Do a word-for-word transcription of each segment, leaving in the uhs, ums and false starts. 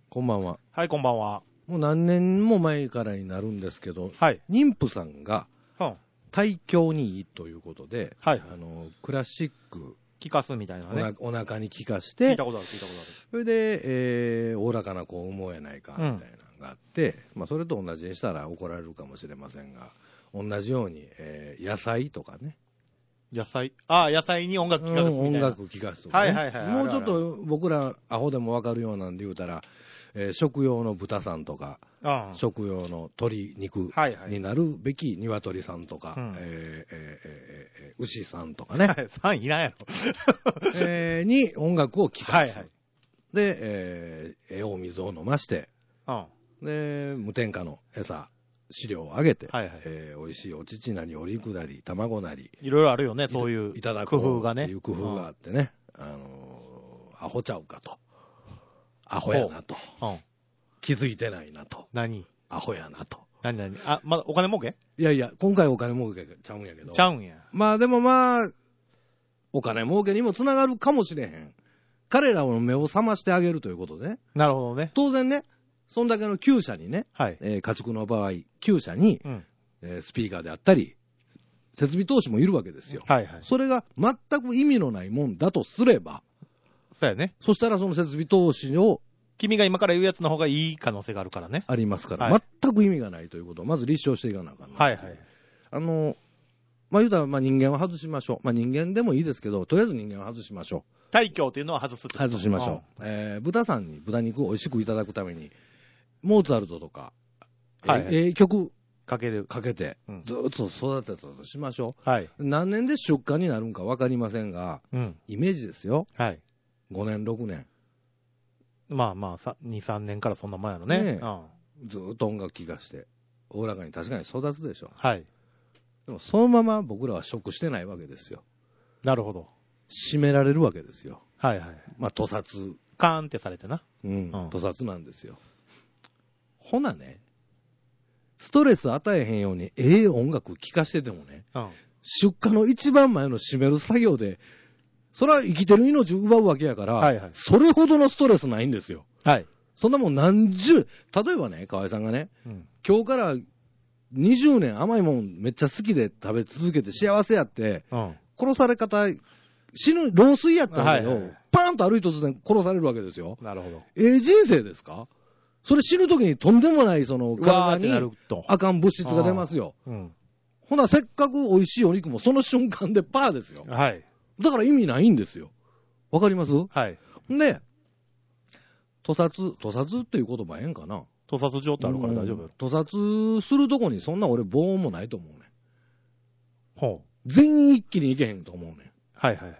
こんばんは。 はい、こんばんは。 もう何年も前からになるんですけど、 はい。 妊婦さんがうん。 体調にいいということで、 はいあのクラシック聞かすみたいなおね。 なお腹に効かし聞ていたことある、聞いたことある。 それで、えー、おおらかな子を産もうやないかみたいなのがあって、うん、まあ、それと同じにしたら怒られるかもしれませんが、同じように、えー、野菜とかね、 野菜ああ、野菜に音楽聴かすみたいな、 うん、音楽聴かすとかね、 はいはいはい、 もうちょっと僕らアホでも分かるようなんで言うたら、えー、食用の豚さんとか、ああ食用の鶏肉になるべき鶏さんとか、はいはい、えーえーえー、牛さんとかね、 さんいらんやろ、 えー、に音楽を聴かす、 はいはい、 で、えー、ええお水を飲まして、 うん、 で無添加の餌飼料をあげて、はいはい、えー、美味しいお乳なりお肉なり卵なりいろいろあるよね、そういういただく工夫がね、 っていう工夫があってね、うん、あのー、アホちゃうかと、アホやなと、うん、気づいてないなと、 何アホやなと、 何何あ、まだお金儲け？ いやいや、今回お金儲けちゃうんやけど、 ちゃうんや、 まあでもまあお金儲けにもつながるかもしれへん、彼らの目を覚ましてあげるということでね。 なるほどね。 当然ね、そんだけのきゅう社にね、はい、えー、家畜の場合、きゅう社に、うん、えー、スピーカーであったり、設備投資もいるわけですよ。はいはい。それが全く意味のないもんだとすれば、 そうやね。 そしたらその設備投資を、 君が今から言うやつの方がいい可能性があるからね。 ありますから、はい、全く意味がないということをまず立証していかなあかん。はいはい。あの、まあ言うたら、まあ人間は外しましょう。まあ人間でもいいですけど、とりあえず人間は外しましょう。 大凶っていうのは外すってこと。 外しましょう。うん、えー、豚さんに豚肉を美味しくいただくために、モーツァルトとか、はい、えー、曲かけるかけて、うん、ずっと育てたとしましょう。 はい。 何年で出荷になるんか分かりませんが、うん、イメージですよ。はい。ごねん、ろくねん。 まあまあ、に、さんねんからそんな前やろね。ね、 うん、ずっと音楽聴かして、おおらかに確かに育つでしょ。 はい。 でもそのまま僕らは食してないわけですよ。 なるほど。 締められるわけですよ。 はいはい。 まあ、屠殺。 カーンってされてな。 うん。屠殺なんですよ。ほなね、ストレス与えへんようにええ音楽聴かしててもね、うん、出荷の一番前の締める作業で、それは生きてる命を奪うわけやから、はいはい、それほどのストレスないんですよ。はい。そんなもん何十、例えばね、河合さんがね、うん、今日からにじゅうねん甘いもんめっちゃ好きで食べ続けて幸せやって、うん、殺され方、死ぬ、老衰やったんだけど、はいはい、パーンと歩い突然殺されるわけですよ。なるほど。ええ人生ですか？それ死ぬときにとんでもないその体にあかん物質が出ますよ。うん、ほな、せっかく美味しいお肉もその瞬間でパーですよ。はい。だから意味ないんですよ。わかります？はい。で、屠殺、屠殺っていう言葉ええんかな？ 屠殺状態あるから大丈夫、うん、 屠殺するとこにそんな俺防音もないと思うねん。ほう。全員一気にいけへんと思うねん。はいはいはい。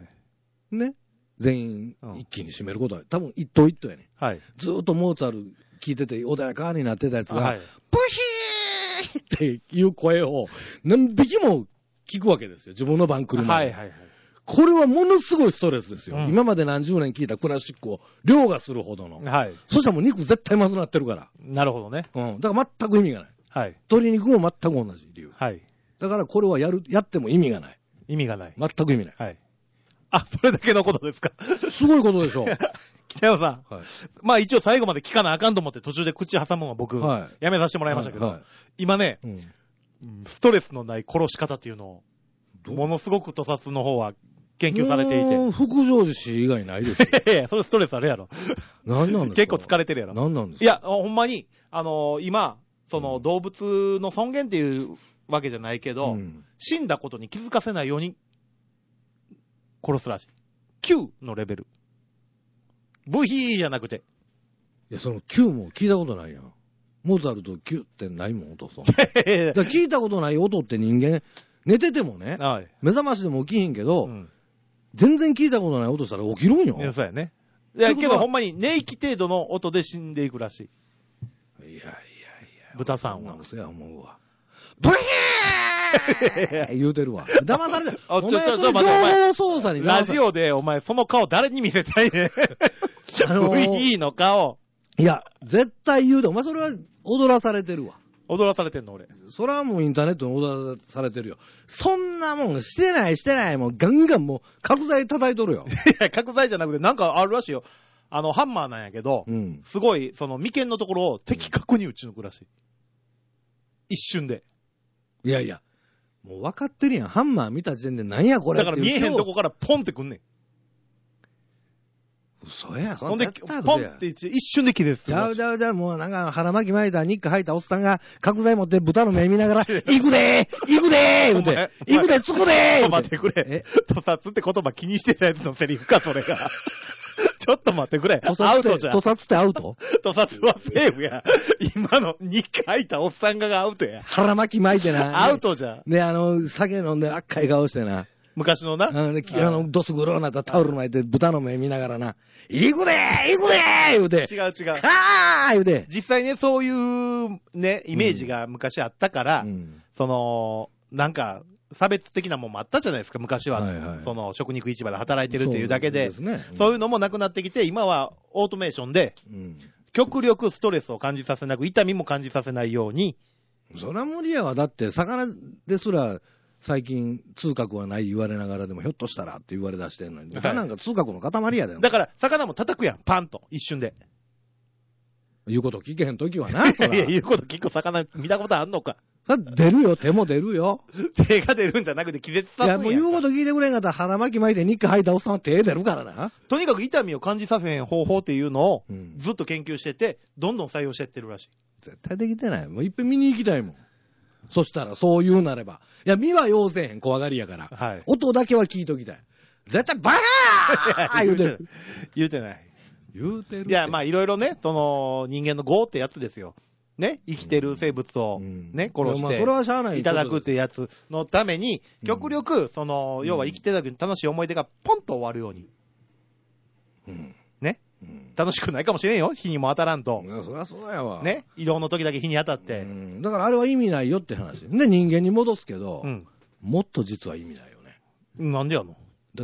ね。全員一気に締めることは、多分一頭一頭やねん。はい。ずーっとモーツァル聴いてて穏やかになってたやつが、はい、プヒーっていう声を何匹も聞くわけですよ。自分の番来るまで。はいはいはい。これはものすごいストレスですよ。うん、今まで何十年聞いたクラシックを凌駕するほどの。はい。そしたらもう肉絶対まずなってるから。 なるほどね。 うん。だから全く意味がない。はい。鶏肉も全く同じ理由。はい。だからこれはやる、やっても意味がない。 意味がない。 全く意味ない。はい。 あ、それだけのことですか。 すごいことでしょ。 北山さん。はい。まあ一応最後まで聞かなあかんと思って途中で口挟むのは僕、はい、やめさせてもらいましたけど、はいはい、今ね、うん、ストレスのない殺し方っていうのを、ものすごく屠殺の方は研究されていて。 福城氏以外ないですよ。 いやいや、それストレスあるやろ。 何なんですか？ 結構疲れてるやろ。 何なんですか？ いや、ほんまに、あのー、今、その動物の尊厳っていうわけじゃないけど、うん、死んだことに気づかせないように殺すらしい。きゅうのレベル。ブヒーじゃなくて。 いや、そのきゅうも聞いたことないやん。モーツァルトきゅうってないもん、音さん。だから聞いたことない音って人間、寝ててもね、はい、目覚ましでも起きひんけど、うん、全然聞いたことない音したら起きるんよ。 いや、そうやね。いや、けどほんまに寝息程度の音で死んでいくらしい。 いやいやいや。 豚さんは。 そうや思うわ。ブヒー言うてるわ。騙されてる。お前、それ情報操作にラジオで、お前、その顔誰に見せたいね。あのー、ブヒーの顔。 いや、絶対言うで。お前それは踊らされてるわ。 踊らされてんの俺。 それはもうインターネットに踊らされてるよ。そんなもんしてないしてない。もうガンガンもう角材叩いとるよ。 いや、角材じゃなくてなんかあるらしいよ。 あの、ハンマーなんやけど、 うん。 すごい、その、眉間のところを的確に打ち抜くらしい。一瞬で。 いやいや、もう分かってるやん。ハンマー見た時点で何やこれだから見えへんとこからポンってくんねん。 嘘や、 ほんで、ポンって一瞬で切れる。 じゃあじゃあじゃあもうなんか腹巻き巻いたニック履いたおっさんが角材持って豚の目見ながら、行くでー行くでー言うて、行くでつくでーちょっと待ってくれ。屠殺って言葉気にしてたやつのセリフか、それが。ちょっと待ってくれ。アウトじゃん。 屠殺ってアウト？ 屠殺はセーフや。今のニック履いたおっさんががアウトや。 腹巻き巻いてな。 アウトじゃん。 で、あの、酒飲んで赤い顔してな。 昔のな。 あの、あのドスグローなったタオル巻いて豚の目見ながらな。行くでー行くでー言うて。 違う違う。 はー言うて。 実際ね、そういうね、イメージが昔あったから、うん、その、なんか、差別的なもんもあったじゃないですか、昔は。はいはい、その、食肉市場で働いてるっていうだけで。そうですね。うん、そういうのもなくなってきて、今はオートメーションで、うん、極力ストレスを感じさせなく、痛みも感じさせないように。 そら無理やわ。だって、魚ですら、最近、痛覚はない言われながらでも、ひょっとしたらって言われ出してんのに。豚なんか痛覚の塊やで。 だから、魚も叩くやん、パンと、一瞬で。 言うこと聞けへんときはな。いや、言うこと聞く魚見たことあんのか。 出るよ、手も出るよ。 手が出るんじゃなくて気絶させるんや。 いや、もう言うこと聞いてくれんかったら腹巻き巻いてニック履いたおっさんは手出るからな。 とにかく痛みを感じさせへん方法っていうのを、ずっと研究してて、どんどん採用してってるらしい。 絶対できてない。もういっぺん見に行きたいもん。そしたら、そう言うなれば。いや、見は要せへん、怖がりやから。はい。音だけは聞いときたい。絶対バー言うてる。 言うてない。 言うてる。 いや、まあ、いろいろね、その、人間の業ってやつですよ。ね、生きてる生物をね、殺していただくってやつのために、極力、その、要は生きてた時に楽しい思い出がポンと終わるように。ね。楽しくないかもしれんよ。日にも当たらんと。 そりゃそうやわ。 ね。移動の時だけ日に当たって。 だからあれは意味ないよって話。で、人間に戻すけど、もっと実は意味ないよね。 なんでやの？ だって、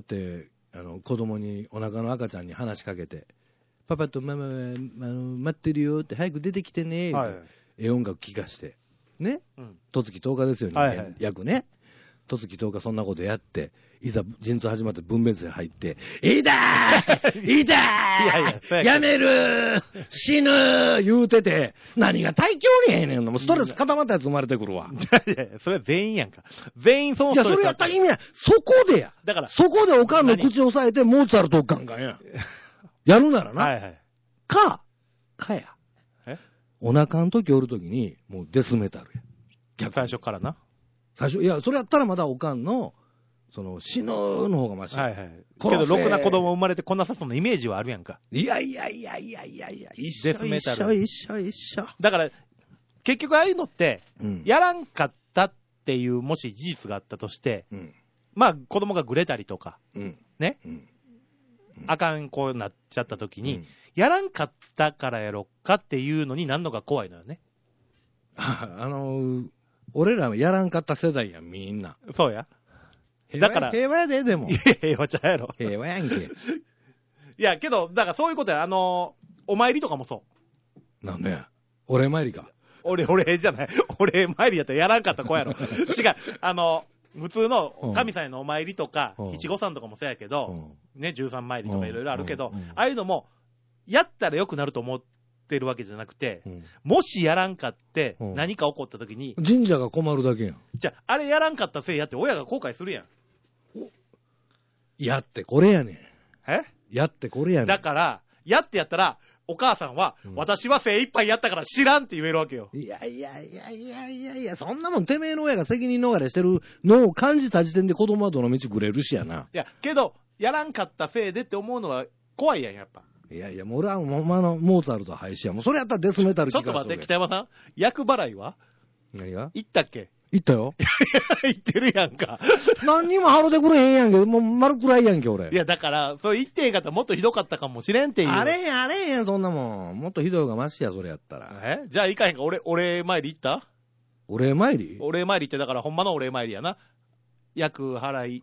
あの、子供に、お腹の赤ちゃんに話しかけて、パパとママは、あの、待ってるよって早く出てきてね、はい、ええ音楽聴かして。ね。とつきとおかですよ、人間、はいはい、約ね。とつきとおかそんなことやって、いざ陣痛始まって分娩室に入って、いたーいたーいやいや、やめるー死ぬー言うてて、何が大凶にえねんのもうストレス固まったやつ生まれてくるわ。 いやいや、それは全員やんか。全員そのストレス。 いや、それやったら意味ない。そこでや。だから、そこでおかんの口を押さえて、モーツァルトをガンガンや。やるならな。はいはい。か、かや。えお腹の時おる時に、もうデスメタルや。 逆最初からな。 最初、いや、それやったらまだおかんの、その、死ぬの方がマシ。 はいはい。けど、ろくな子供生まれてこんなさそうなイメージはあるやんか。 いやいやいやいやいやいや、一緒一緒一緒一緒。 だから、結局ああいうのって、うん、やらんかったっていう、もし事実があったとして、うん、まあ、子供がぐれたりとか、うん、ね、うん、あかん子になっちゃった時に、うん、やらんかったからやろっかっていうのになんのが怖いのよね。 あのー、俺らはやらんかった世代やん、みんな。 そうや。だから。 平和やで、でも。 いや、平和ちゃうやろ。 平和やんけ。いや、けど、だからそういうことや。あのー、お参りとかもそう。 なんでや。お礼参りか。 俺、俺じゃない。お礼参りやったらやらんかった子やろ。違う。あのー、普通の神さんへのお参りとか、七五三とかもそうやけど、ね、十三参りとかいろいろあるけど、ああいうのも、やったら良くなると思ってるわけじゃなくて、うん、もしやらんかって、何か起こった時に、 うん、神社が困るだけやん。 じゃあ、あれやらんかったせいやって親が後悔するやん。 やってこれやねん。 えやってこれやねん。 だから、やってやったら、お母さんは、うん、私は精一杯やったから知らんって言えるわけよ。 いやいやいやいやいやいや、そんなもんてめえの親が責任逃れしてるのを感じた時点で子供はどの道ぐれるしやな。 いや、けど、やらんかったせいでって思うのは怖いやん、やっぱ。 いやいや、もう俺はもう、まの、モーツァルト廃止や。もうそれやったらデスメタル聞かせちょっと待って、北山さん。厄払いは何が行ったっけ行ったよ。 行ってるやんか。 何にも払うてくれへんやんけ。もう丸くらいやんけ、俺。 いや、だから、そう言ってへんかったらもっとひどかったかもしれんっていう。 あれへん、あれへん、そんなもん。もっとひどい方がマシや、それやったら。 えじゃあ行かへんか。俺、お礼参り行ったお礼参りお礼参りって、だからほんまのお礼参りやな。厄払い。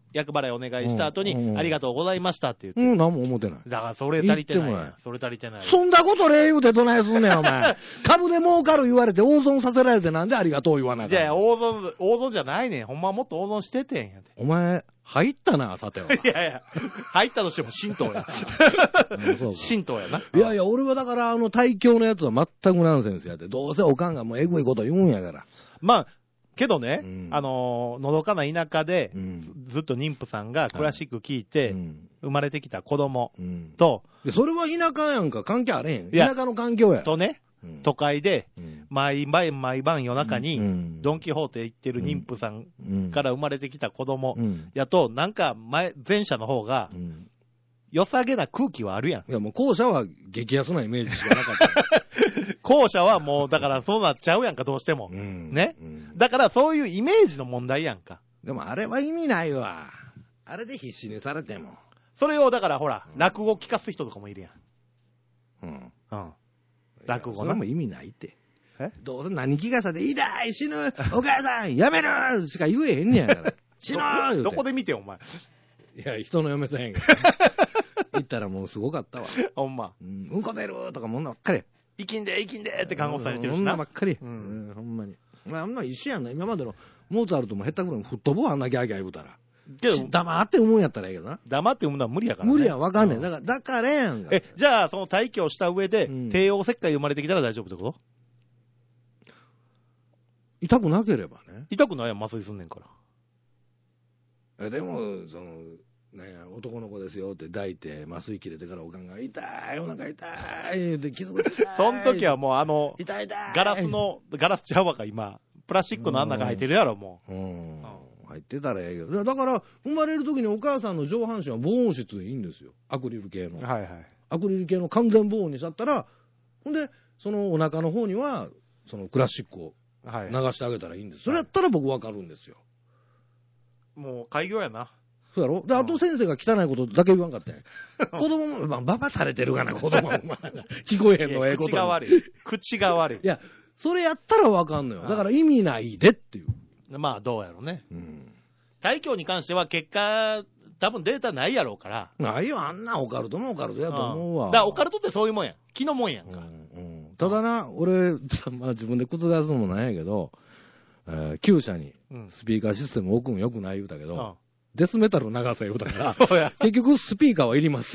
厄払いお願いした後に、 うんうん、 ありがとうございましたって言って。 うん、なんも思ってない。 だからそれ足りてない。 言ってもないそれ足りてない。 そんなこと礼言うてどないすんねん、お前。株で儲かる言われて大損させられてなんでありがとう言わないかん。 いやいや、大損、大損じゃないねん。ほんまはもっと大損しててんやで。 お前、入ったな、さては。 いやいや、入ったとしても神道や。神道やな。 いやいや、俺はだから、あの、対響のやつは全くナンセンスやって。どうせおかんがもうエグいこと言うんやから。 まあ、けどね、 うん、 あのー、のどかな田舎で、うん、ず, ずっと妊婦さんがクラシック聴いて、うん、生まれてきた子供と、 うん、でそれは田舎やんか、関係あれへん。田舎の環境や。 とね、うん、都会で、うん、毎晩毎晩夜中に、うん、ドンキホーテ行ってる妊婦さんから生まれてきた子供やと、なんか前、前者の方が、うん、良さげな空気はあるやん。 いやもう後者は激安なイメージしかなかった。 後者はもう、だからそうなっちゃうやんか、どうしても。うん、ね、うん。だからそういうイメージの問題やんか。 でもあれは意味ないわ。あれで必死にされても。 それをだからほら、うん、落語聞かす人とかもいるやん。うん。うん。落語な。 それも意味ないって。えどうせ何聞かさで、痛い死ぬお母さんやめるしか言えへんねやから。死ぬーど, どこで見てお前。 いや、人の嫁さんやんか。言ったらもうすごかったわ。 ほんま。 うん、うんこ出るとかもんなばっかり。 生きんで、生きんでって看護師さん言ってるしな。 そんなばっかり。うん、うん、ほんまに。まあ、あんな一緒やんな。今までのモーツァルトも減ったくらい吹っ飛ぶわ、あんなギャーギャー言うたら。けど、黙って産むんやったらええけどな。 黙って産むのは無理やからね。 無理や、わかんねん。だから、だからやんか。 え、じゃあ、その退去をした上で、うん、帝王切開で生まれてきたら大丈夫ってこと？ 痛くなければね。 痛くないやん、麻酔すんねんから。 え、でも、その、ね、男の子ですよって抱いて麻酔切れてからおかんが痛いお腹痛いって気づくて痛いその時はもうあの痛い痛いガラスのガラスちゃうわか今プラスチックのあん中入ってるやろもう、うんうん、入ってたらええけどだから生まれる時にお母さんの上半身は防音室でいいんですよアクリル系の、 はいはい、 アクリル系の完全防音にしちゃったらほんでそのお腹の方にはそのクラシックを流してあげたらいいんです、はい、それやったら僕わかるんですよもう開業やなそうやろで、あと先生が汚いことだけ言わんかったんや。子供も、まあ、ババ垂れてるかな、子供も。聞こえへんのええこと。 口が悪い。口が悪い。 いや、それやったらわかんのよ。だから意味ないでっていう。 まあ、どうやろうね。うん。退去に関しては結果、多分データないやろうから。 ないよ、あんなオカルトもオカルトやと思うわ。 うん、だからオカルトってそういうもんやん。気のもんやんか。 うんうん、ただな、俺、まあ自分で覆すのもないんやけど、えー、厩舎にスピーカーシステム置くんよくない言うたけど、うんデスメタル流せよだから、結局スピーカーはいります。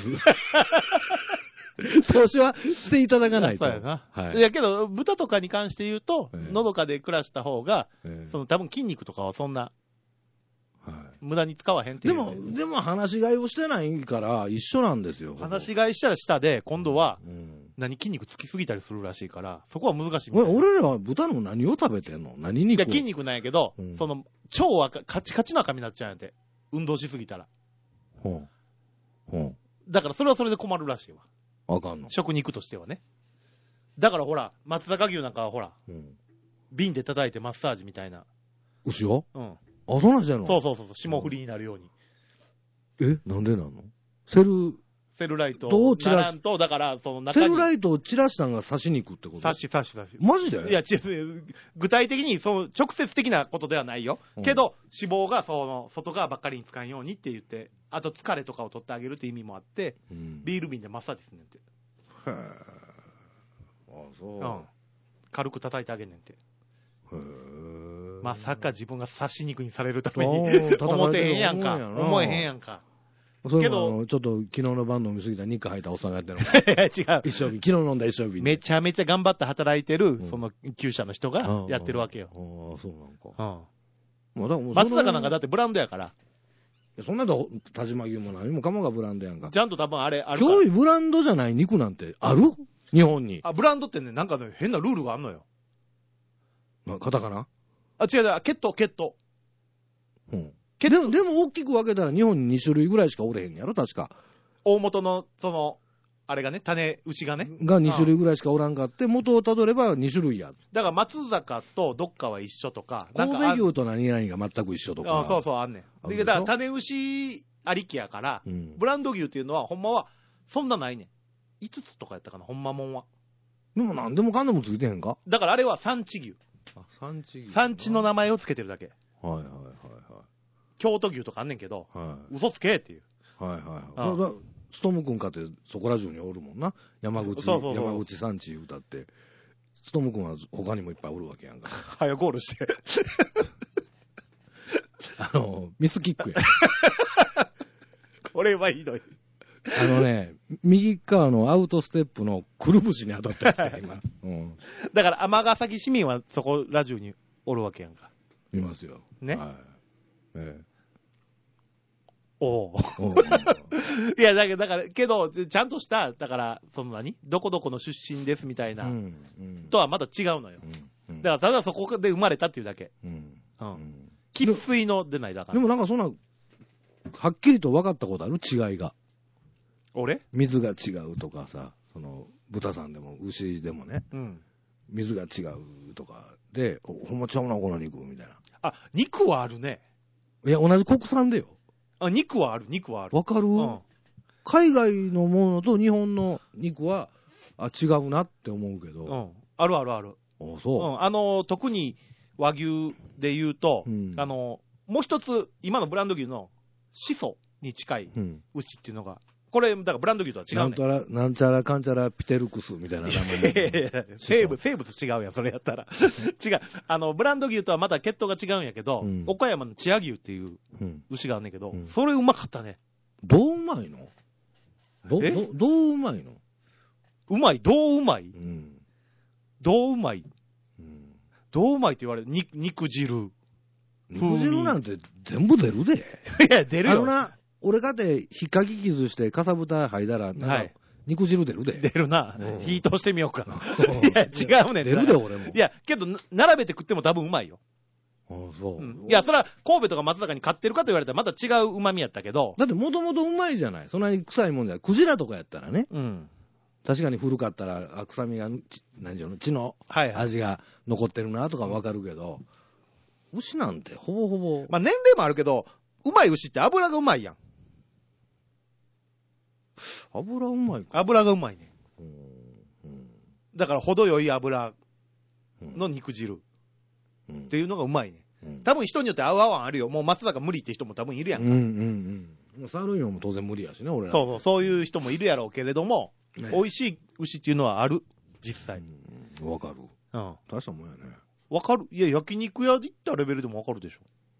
投資はしていただかないと。 そうやな。はい。いやけど、豚とかに関して言うと、えー、のどかで暮らした方が、えー、その多分筋肉とかはそんな、はい、無駄に使わへんっていう、 ね。でも、でも話し飼いをしてないから一緒なんですよ。 話し飼いしたら下で、今度は、うん、何筋肉つきすぎたりするらしいから、そこは難しいみたいな。 俺らは豚の何を食べてんの何肉？ いや、筋肉なんやけど、うん、その、腸はカチカチの赤身になっちゃうんやて。運動しすぎたら。ほう。ほう。だからそれはそれで困るらしいわ。 あかんの。 食肉としてはね。だからほら、松阪牛なんかはほら、うん、瓶で叩いてマッサージみたいな。 牛は？うん。あ、そうなんじゃんの？ そうそうそう、霜降りになるように。 え、なんでなの？セル、 セルライトを散らすと、だから、その中に。 セルライトを散らしたんが刺し肉ってこと？ 刺し、刺し、刺し。 マジで？ いや、違う、具体的に、その、直接的なことではないよ。うん、けど、脂肪が、その、外側ばっかりに使うようにって言って、あと疲れとかを取ってあげるって意味もあって、うん、ビール瓶でマッサージすんねんて。へぇー。あ、そう。うん。軽く叩いてあげんねんて。へぇー。まさか自分が刺し肉にされるために、思ってへんやんか。思えへんやんか。 それもちょっと昨日の晩飲みすぎた肉入ったおっさんがやってるの違う。 一生日。昨日飲んだ一生日。 めちゃめちゃ頑張って働いてる、うん、その、厩舎の人がやってるわけよ。 ああ、そうなんか。 うん。まあ、だから松坂なんかだってブランドやから。 そんなと、田島牛も何もかもがブランドやんか。 ちゃんと多分あれ、ある。 今日ブランドじゃない肉なんてある？日本に。 あ、ブランドってね、なんかね、変なルールがあんのよ。 まあ、カタカナ？ あ、違う違う、ケット、ケット。 うん。でも、でも大きく分けたら日本にに種類ぐらいしかおれへんやろ、確か。 大元の、その、あれがね、種、牛がね。 がに種類ぐらいしかおらんかって、元をたどればに種類や。 だから松坂とどっかは一緒とか。 神戸牛と何々が全く一緒とか。 あそうそう、あんねん。で、だから種牛ありきやから、うん、ブランド牛っていうのは、ほんまは、そんなないねん。いつつとかやったかな、ほんまもんは。 でも何でもかんでもついてへんか？ だからあれは産地牛。 あ、産地牛。 産地の名前をつけてるだけ。 はいはいはいはい。 京都牛とかあんねんけど、 はい、 嘘つけっていう。 はいはい。そだストーム君かってそこら中におるもんな。山口、そうそうそう山口産地歌って。ストーム君は他にもいっぱいおるわけやんか。 はよゴールして。 あの、ミスキックや。 俺はひどい。 あのね、右側のアウトステップのくるぶしに当たってる今、うん。 だから、尼崎市民はそこら中におるわけやんか。 いますよ。 ね。 はい。ええ、 おお。いや、だけど、だから、けど、ちゃんとした、だから、その何どこどこの出身ですみたいな、うんうん、とはまた違うのよ。うんうん、だから、ただそこで生まれたっていうだけ。うんうん。生粋の出ないだから。 でもなんかそんな、はっきりと分かったことある違いが。 俺水が違うとかさ、その、豚さんでも牛でもね、うん、水が違うとかで、ほんまちゃうな、この肉みたいな。 あ、肉はあるね。 いや、同じ国産でよ。 あ、肉はある、肉はある。 わかる、うん、海外のものと日本の肉は、あ、違うなって思うけど。 うん。あるあるある。 あ、そう。 うん。あの、特に和牛で言うと、うん、あの、もう一つ、今のブランド牛の始祖に近い牛っていうのが、うん、これ、だからブランド牛とは違うね。 なんちゃら、なんちゃらかんちゃらピテルクスみたいな名前。 生物、生物違うやん、それやったら。違う。あの、ブランド牛とはまた血統が違うんやけど、うん、岡山の千屋牛っていう牛があんねんけど、うん、それうまかったね。 どううまいのど、ど、どううまいのうまい、どううまい、うん、どううまい、うん、どううまいって言われる。に肉汁。 肉汁なんて全部出るで。 いや、出るよ。 あのな、俺かて、ひっかき傷して、かさぶた剥いだら、なんか、肉汁出るで。 出るな。火通してみようか。いや、違うねん。 出るで、俺も。 いや、けど、並べて食っても多分うまいよ。 ああ、そう。うん、 いや、それは、神戸とか松坂に買ってるかと言われたら、また違う旨味やったけど。 だって、もともとうまいじゃない。そんなに臭いもんじゃない。クジラとかやったらね。うん。確かに古かったら、あ、臭みが、何ていうの、血の味が残ってるなとかわかるけど、はいはい、牛なんて、ほぼほぼ。 まあ、年齢もあるけど、うまい牛って油がうまいやん。 油うまいか。 油がうまいね。うん。だから、程よい油の肉汁っていうのがうまいね。うん、多分人によって合う合わんあるよ。もう松坂無理って人も多分いるやんか。うんうんうん。サーロインも当然無理やしね、俺ら。 そうそう、そういう人もいるやろうけれども、ね、美味しい牛っていうのはある、実際。 わ、うん、かる。うん。大したもんやね。 わかる。いや、焼肉屋で行ったレベルでもわかるでしょ。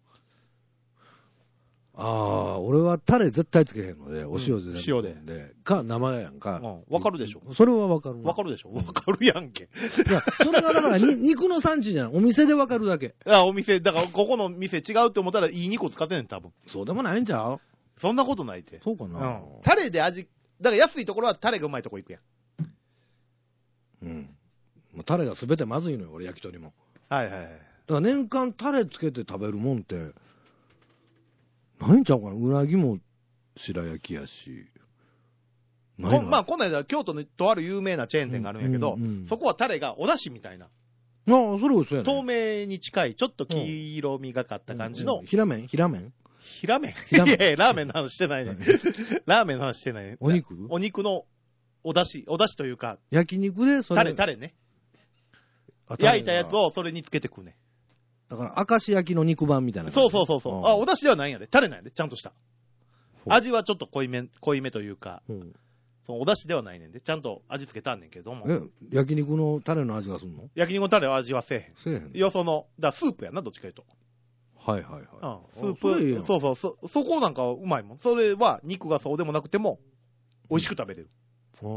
ああ、俺はタレ絶対つけへんので、お塩で、うん、 塩で。 でか、生やんか。 うん、わかるでしょ。 それはわかる。 わかるでしょ。わかるやんけ。 いや、それがだからに、肉の産地じゃない。お店でわかるだけ。 あ、お店、だからここの店違うって思ったらいい肉を使ってんねん、多分。 そうでもないんちゃう？ そんなことないって。 そうかな。うん。 タレで味、だから安いところはタレがうまいとこ行くやん。 うん。タレがすべてまずいのよ、俺焼き鳥も。 はいはいはい。だから年間タレつけて食べるもんって、ないんちゃうかな。うなぎも白焼きやし。 ないまあ、この間、京都のとある有名なチェーン店があるんやけど、うんうんうん、そこはタレがお出汁みたいな。 ああ、それおいしそうやね。 透明に近い、ちょっと黄色みがかった感じの。うんうん、 平麺平麺平麺いやいや、ラーメンの話してないね。ラーメンの話してないね。 お肉お肉のお出汁、お出汁というか。 焼肉でそれ。 タレ、タレね。焼いたやつをそれにつけて食うね。 だから、明石焼きの肉版みたいな。 そうそうそうそう。あ、お出汁ではないんやで。タレなんやで。ちゃんとした。味はちょっと濃いめ、濃いめというか、うん、そのお出汁ではないねんで。ちゃんと味付けたんねんけども。 え、焼肉のタレの味がするの？ 焼肉のタレの味はせえへん。 せえへん。 よその、だスープやな、どっちかいうと。 はいはいはい。 うん。スープ、いいそうそう、そ、そこなんかうまいもん。それは肉がそうでもなくても、美味しく食べれる。うん。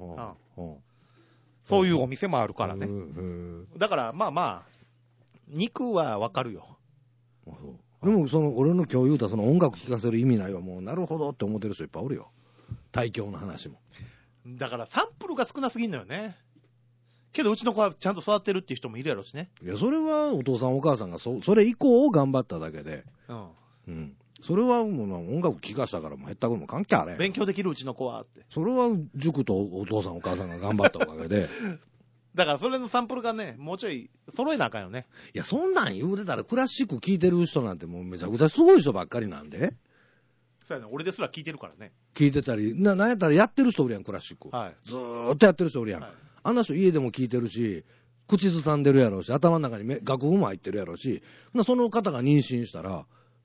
うん。そういうお店もあるからね。だから、まあまあ、肉はわかるよ。 あ、そう。でも、その、俺の今日言うたその音楽聴かせる意味ないわ。もう、なるほどって思ってる人いっぱいおるよ。大教の話も。 だから、サンプルが少なすぎんのよね。けど、うちの子はちゃんと育ってるっていう人もいるやろしね。 いや、それはお父さんお母さんがそ、それ以降を頑張っただけで。うん。うん。それはもう音楽聴かしたからもうへったくも関係あれ。 勉強できるうちの子はって。 それは塾とお父さんお母さんが頑張ったおかげで。 だからそれのサンプルがね、もうちょい揃えなあかんよね。 いや、そんなん言うてたらクラシック聴いてる人なんてもうめちゃくちゃすごい人ばっかりなんで。 そうやね、俺ですら聴いてるからね。 聴いてたり、な、なんやったらやってる人おるやん、クラシック。はい。ずーっとやってる人おるやん。はい、あんな人家でも聴いてるし、口ずさんでるやろうし、頭の中にめ楽譜も入ってるやろうし、その方が妊娠したら、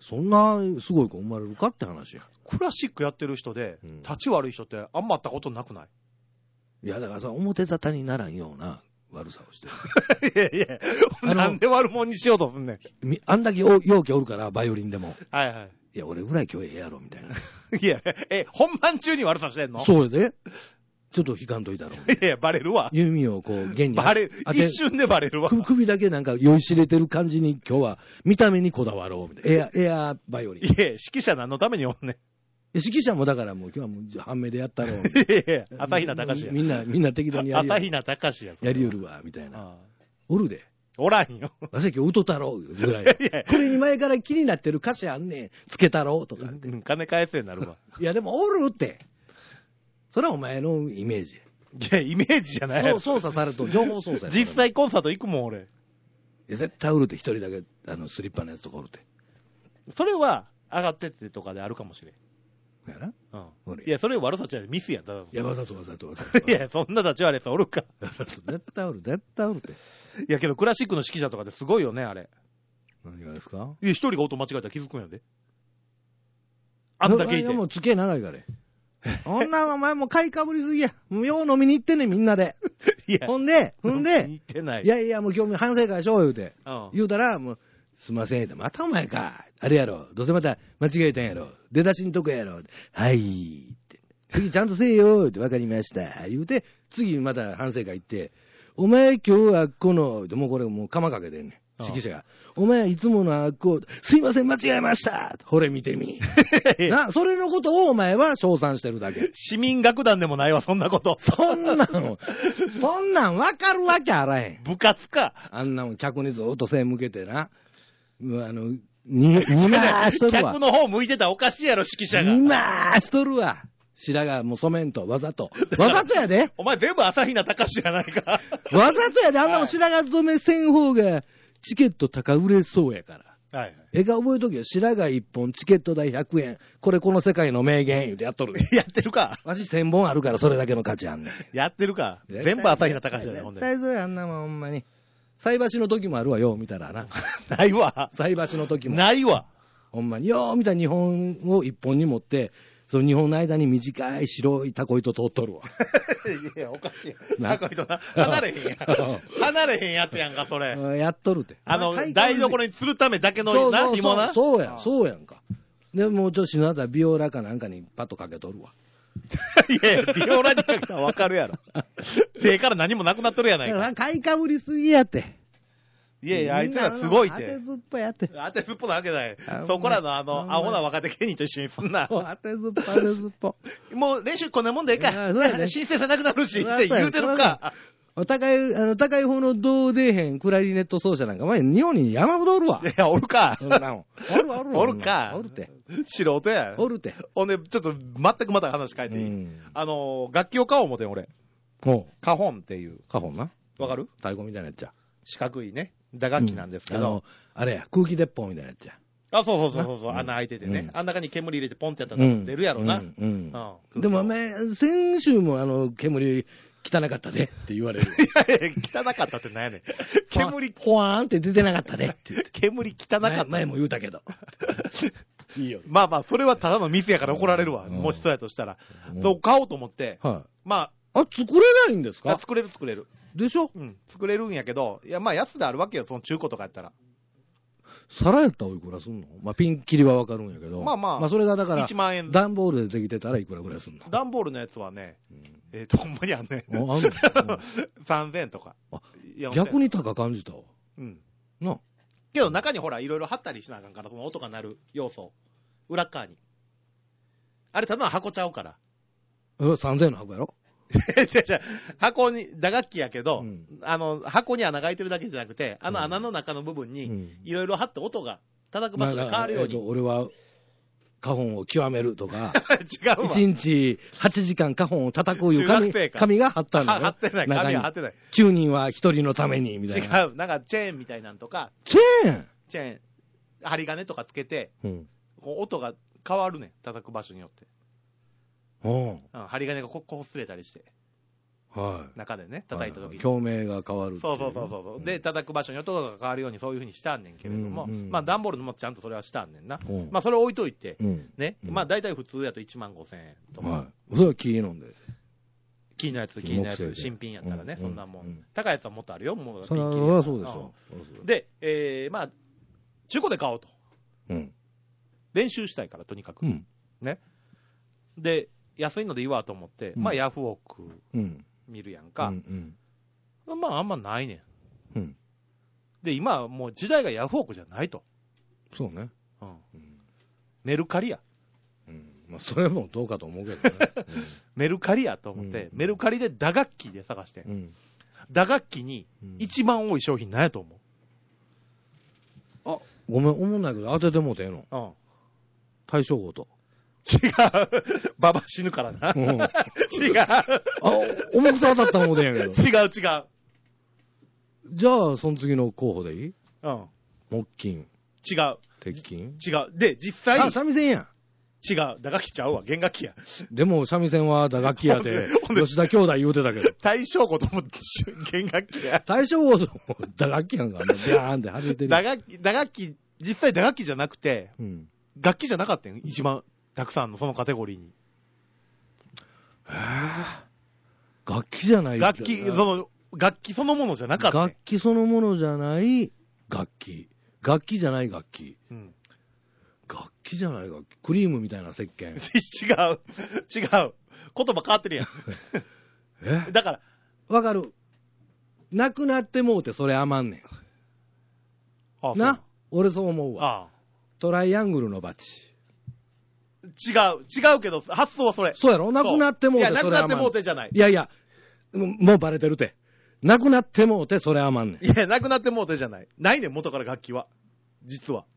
そんなすごい子生まれるかって話や。 クラシックやってる人で、うん、立ち悪い人ってあんま会ったことなくない？ いや、だからさ、表沙汰にならんような悪さをしてる。 いやいや、なんで悪者にしようとすんねん。あんだけ陽気おるから、バイオリンでも。 はいはい。 いや、俺ぐらい今日ええやろ、みたいな。 いや、え、本番中に悪さしてんの？ そうで。ちょっと引かんといたろ。いやいや、バレるわ。 弓をこう、弦に。 バレる。一瞬でバレるわ。 首だけなんか酔いしれてる感じに今日は見た目にこだわろう、みたいな。エア、エアバイオリン。 いや、指揮者何のためにおんねん。 指揮者もだからもう今日はもう半目でやったろう。いやいや、朝比奈隆や。 みんな、みんな適当にやる。 朝比奈隆や。 やりよるわ、みたいな。おるで。 おらんよ。 わし今日歌太郎ぐらい。いやこれに前から気になってる歌詞あんねん。つけ太郎とか。 うん、金返せになるわ。 いやでもおるって。それはお前のイメージ。 いや、イメージじゃない。 そう、操作されると、情報操作。 実際コンサート行くもん、俺。いや、絶対おるって、一人だけ、あの、スリッパのやつとかおるって。 それは、上がってってとかであるかもしれん。 やな。 うん。いや、それ悪さじゃない、ミスやん。だいや、わざとわざとわざと。 いや、そんな立ち悪いやつおるか。 絶対おる、絶対おるって。いや、けど、クラシックの指揮者とかですごいよね、あれ。 何がですか？ いや、一人が音間違えたら気づくんやで。あんだけいて。 いや、もう付け長いから。女のお前も買いかぶりすぎや。もうよう飲みに行ってんねん、みんなで。いや。ほんで、ほんで。 飲みに行ってない。 いやいや、もう今日反省会しよう言うて。うん。言うたら、もう、すいません。またお前か。あれやろ。どうせまた間違えたんやろ。出だしんとこやろ。はい。って。次ちゃんとせえよ。ってわかりました。言うて、次また反省会行って、お前今日はこの、もうこれもう釜かけてんねん。指揮者が。お前いつものあっこ、すいません間違えましたほれ見てみ。な、それのことをお前は称賛してるだけ。 市民楽団でもないわ、そんなこと。 そんなん、そんなんわかるわけあらへん。 部活か。 あんなもん客にずっと背向けてな。あの、に、にまーしとるわ。 客の方向いてたらおかしいやろ、指揮者が。 にまーしとるわ。白髪もう染めんと、わざと。わざとやで。 お前全部朝比奈隆じゃないか。 わざとやで、あんなもん白髪染めせん方が、チケット高売れそうやから。はいはい。えが覚えときよ、白髪一本、チケット代ひゃくえん。これこの世界の名言言うてやっとる。 やってるか。 わし千本あるからそれだけの価値あんねん。 やってるか。全部朝比奈隆じゃない、ほんで。 絶対そうや、あんなもんほんまに。菜箸の時もあるわ、よう見たらな。 ないわ。 菜箸の時も。 ないわ。 ほんまに。よう見たら日本を一本に持って、その日本の間に短い白いタコ糸通っとるわ。 いや、おかしい。タコ糸な。離れへんやん。離れへんやつやんか、それ。 やっとるって。 あの、台所に釣るためだけのな、紐な。 そうやん、そうやんか。で、もうちょっとしなったらビオラかなんかにパッとかけとるわ。 いやいや、ビオラにかけたらわかるやろ。手から何もなくなっとるやないか。 買いかぶりすぎやって。 いやいや、あいつらすごいって。 当てずっぽやって。 当てずっぽなわけない。そこらのあの、アホな若手芸人と一緒にすんな。 当てずっぽ、当てずっぽ。 もう練習こんなもんでいいか。申請さなくなるし、って言うてるか。 高い、あの、高い方の銅底辺クラリネット奏者なんか、前、日本に山ほどおるわ。 いや、おるか。 おるおるおるか。 おるて。 素人や。 おるて。 ほんで、ちょっと、全くまた話変えていい？あの、楽器を買おう思てん、俺。 ほう。 カホンっていう。 カホンな。 わかる？ 太鼓みたいなやつや。 四角いね。打楽器なんですけど。 あの、あれや、空気鉄砲みたいなやつや。 あ、そうそうそうそう、穴開いててね。あん中に煙入れてポンってやったら出るやろな。うん。 でも、め、先週もあの、煙、汚かったでって言われる。 いやいや、汚かったって何やねん。煙、 ポワーンって出てなかったでって言って。 煙汚かった。 前も言うたけど。 いいよ。まあまあ、それはただのミスやから怒られるわ。もしそうやとしたら。そう、買おうと思って。はい。まあ。 あ、作れないんですか？ 作れる作れる。 でしょ？ うん。作れるんやけど、いや、まあ安であるわけよ、その中古とかやったら。 皿やったらおいくらすんの？まあピンキリはわかるんやけど。 まあまあ。 まあそれがだから、 いちまんえん。 段ボールでできてたらいくらぐらいすんの？ 段ボールのやつはね、えっと、ほんまにあんねん。 あんのさんぜんえんとか。 逆に高感じたわ。 うん。 な。 けど中にほら、いろいろ貼ったりしなあかんから、その音が鳴る要素。裏側に。あれただの箱ちゃうから。 え、さんぜんえんの箱やろ？ 違う違う。箱に、打楽器やけど、うん、あの、箱に穴が開いてるだけじゃなくて、あの穴の中の部分に、いろいろ貼って音が叩く場所が変わるように。まあえー、 俺は、花本を極めるとか、 違うわ。 いちにちはちじかん花本を叩くいう紙、紙が貼ったんだよ。 貼ってない、紙は貼ってない。 きゅうにんはひとりのために、みたいな。 違う。なんかチェーンみたいなんとか。 チェーンチェーン。針金とかつけて、うん、こう音が変わるねん。叩く場所によって。うん。針金がここすれたりして。 はい。 中でね、叩いた時に。 共鳴が変わる。 そうそうそうそう。うん、で、叩く場所に音が変わるようにそういう風にしたんねんけれども、うんうん、まあ段ボールもちゃんとそれはしたんねんな。うん、まあそれ置いといて、うん、ね、うん、まあ大体普通やといちまんごせんえんとか。はい。それは木飲んで。木のやつ、木のやつ、新品やったらね、うん、そんなもん、うん。高いやつはもっとあるよ、もう。 それはそうでしょ。 うん、で、えー、まあ、中古で買おうと。うん。練習したいから、とにかく。うん、ね。で、安いのでいいわと思って、うん、まあヤフオク見るやんか。うんうん、まああんまないねん。うん、で、今はもう時代がヤフオクじゃないと。 そうね。 うん。うん、メルカリや。 うん。まあそれもどうかと思うけどね。うん、 メルカリやと思って、うん、メルカリで打楽器で探して、うん、打楽器に一番多い商品何やと思う？あ、ごめん、思んないけど当ててもうてええの？うん。対象ごと。 違う。ババ死ぬからな。うん、違う。あ、 重くさ当たった思うてんやけど。 違う違う。 じゃあ、その次の候補でいい？うん。木琴。 違う。 鉄琴？ 違う。で、実際。 あ、三味線やん。 違う。打楽器ちゃうわ。弦楽器や。 でも、三味線は打楽器やで、吉田兄弟言うてたけど。 大正琴も弦楽器や。 大正琴も打楽器やんか。ビャーンって弾いてる。 打楽器、打楽器、実際打楽器じゃなくて、うん、楽器じゃなかったよ。一番たくさんのそのカテゴリーに。 へぇ、楽器じゃない。 楽器、その、楽器そのものじゃなかった。 楽器そのものじゃない楽器。楽器じゃない楽器。うん。楽器じゃない楽器。クリームみたいな石鹸。 違う。違う。言葉変わってるやん。えだから。 わかる。なくなってもうてそれ余んねん。ああな。俺そう思うわ。ああトライアングルのバチ。 違う。違うけど、発想はそれ。 そうやろなくなってもうてそれ余んねん。いや、なくなってもうてじゃない。いやいや、もうバレてるて。なくなってもうてそれ余んねん。 いや、なくなってもうてじゃない。ないねん、元から楽器は。実は。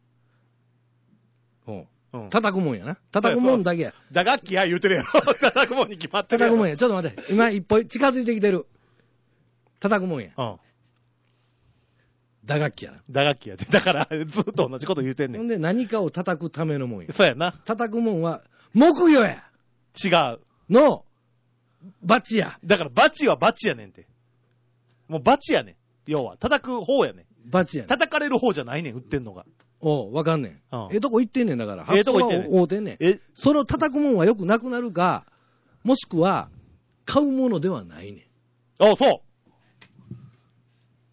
うん。叩くもんやな。叩くもんだけや。 打楽器や言うてるやろ。叩くもんに決まってるやろ。 叩くもんや。ちょっと待って。今一歩近づいてきてる。叩くもんや。うん。打楽器やな。 打楽器やで。だから、ずっと同じこと言うてんねん。 ほんで何かを叩くためのもんや。 そうやな。 叩くもんは、木魚や。 違う。 の、バチや。 だからバチはバチやねんて。もうバチやねん。要は、叩く方やねん。 バチやねん。 叩かれる方じゃないねん、売ってんのが。 おう、わかんねん。うん、ええとこ行ってんねんだから。ええとこ行ってんねん。合うてんねん。えその叩くもんはよくなくなるか、もしくは、買うものではないねん。 ああ、そう。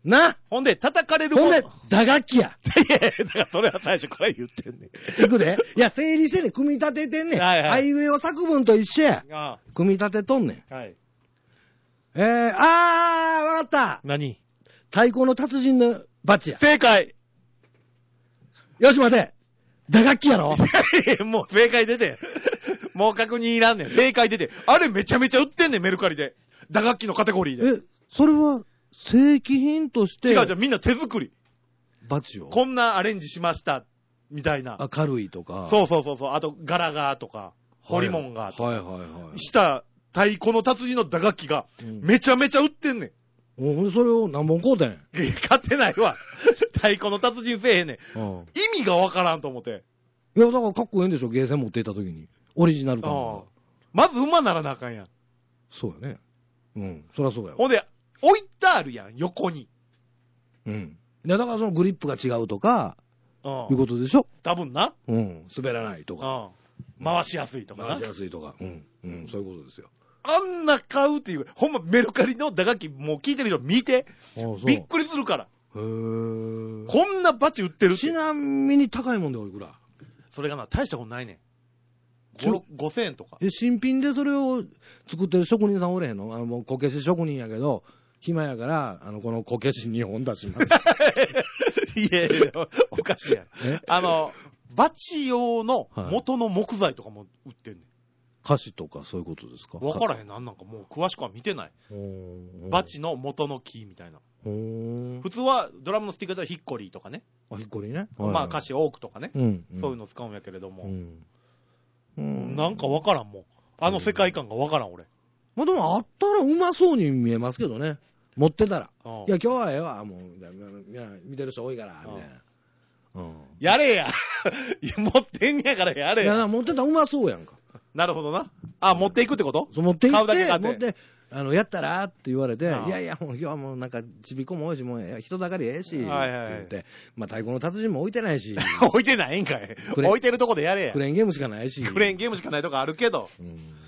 なほんで、叩かれるもん。 ほんで、打楽器や。 いやいや、だからそれは最初から言ってんねん。 いくでいや、整理してね、組み立ててんねん。はいはい。あいうえお作文と一緒や。ああ組み立てとんねん。はい。えー、あー、わかった。 何太鼓の達人のバチや。 正解。 よし待て。打楽器やろもう正解出て。もう確認いらんねん。正解出て。あれめちゃめちゃ売ってんねん、メルカリで。打楽器のカテゴリーで。 え、それは、正規品として。 違う、じゃあみんな手作り。 バチをこんなアレンジしました、みたいな。 あ、軽いとか。 そうそうそうそう。あと、ガラガーとか、ホリモンガーとか。 はいはいはい。 した太鼓の達人の打楽器が、めちゃめちゃ売ってんねん。 うん、それを何本買うてん？ 買ってないわ。太鼓の達人せえへんねん。うん、意味がわからんと思って。 いや、だからかっこええんでしょ、ゲーセン持っていった時に。オリジナル感が。 まず馬ならなあかんやん。 そうやね。うん。そりゃそうやわ。 ほんで、置いてあるやん、横に。 うん。いや、だからそのグリップが違うとか、うん、いうことでしょ？ 多分な。 うん。滑らないとか。 うん。回しやすいとかな。 回しやすいとか。うん。うん。そういうことですよ。 あんな買うっていう、ほんまメルカリの打楽器もう聞いてる人見て。びっくりするから。へー。こんなバチ売ってるって。 ちなみに高いもんでおいくら？ それがな、大したことないねん。ごせんえんとか。 え、新品でそれを作ってる職人さんおれへんの？あの、もうこけし職人やけど、暇やから、あの、このこけしにほん出します。 いやいや、おかしいやん。あの、バチ用の元の木材とかも売ってんねん。 歌詞とかそういうことですか？ わからへん。なんなんかもう詳しくは見てない。バチの元の木みたいな。普通はドラムのスティックだとヒッコリーとかね。 あ、ヒッコリーね。 まあ歌詞オークとかね。うんうん、そういうの使うんやけれども。うんうん、なんかわからんもん。あの世界観がわからん俺。 まあでもあったらうまそうに見えますけどね。持ってたら。いや今日はええわ。もう、見てる人多いから。みたいな。 うん、やれや。持ってんやからやれや。 いや持ってたらうまそうやんか。 なるほどな。あ、持っていくってこと？ そう、持っていって、 買うだけ買って。 持って、 あの、やったらって言われて、 ああいやいや、もう今日はもうなんか、ちびっこも多いし、もう人だかりええし、ってはいはいはい言って、まあ、太鼓の達人も置いてないし、 置いてないんかい。 クレ置いてるとこでやれや。 クレーンゲームしかないし。 クレーンゲームしかないとこあるけど。 うん。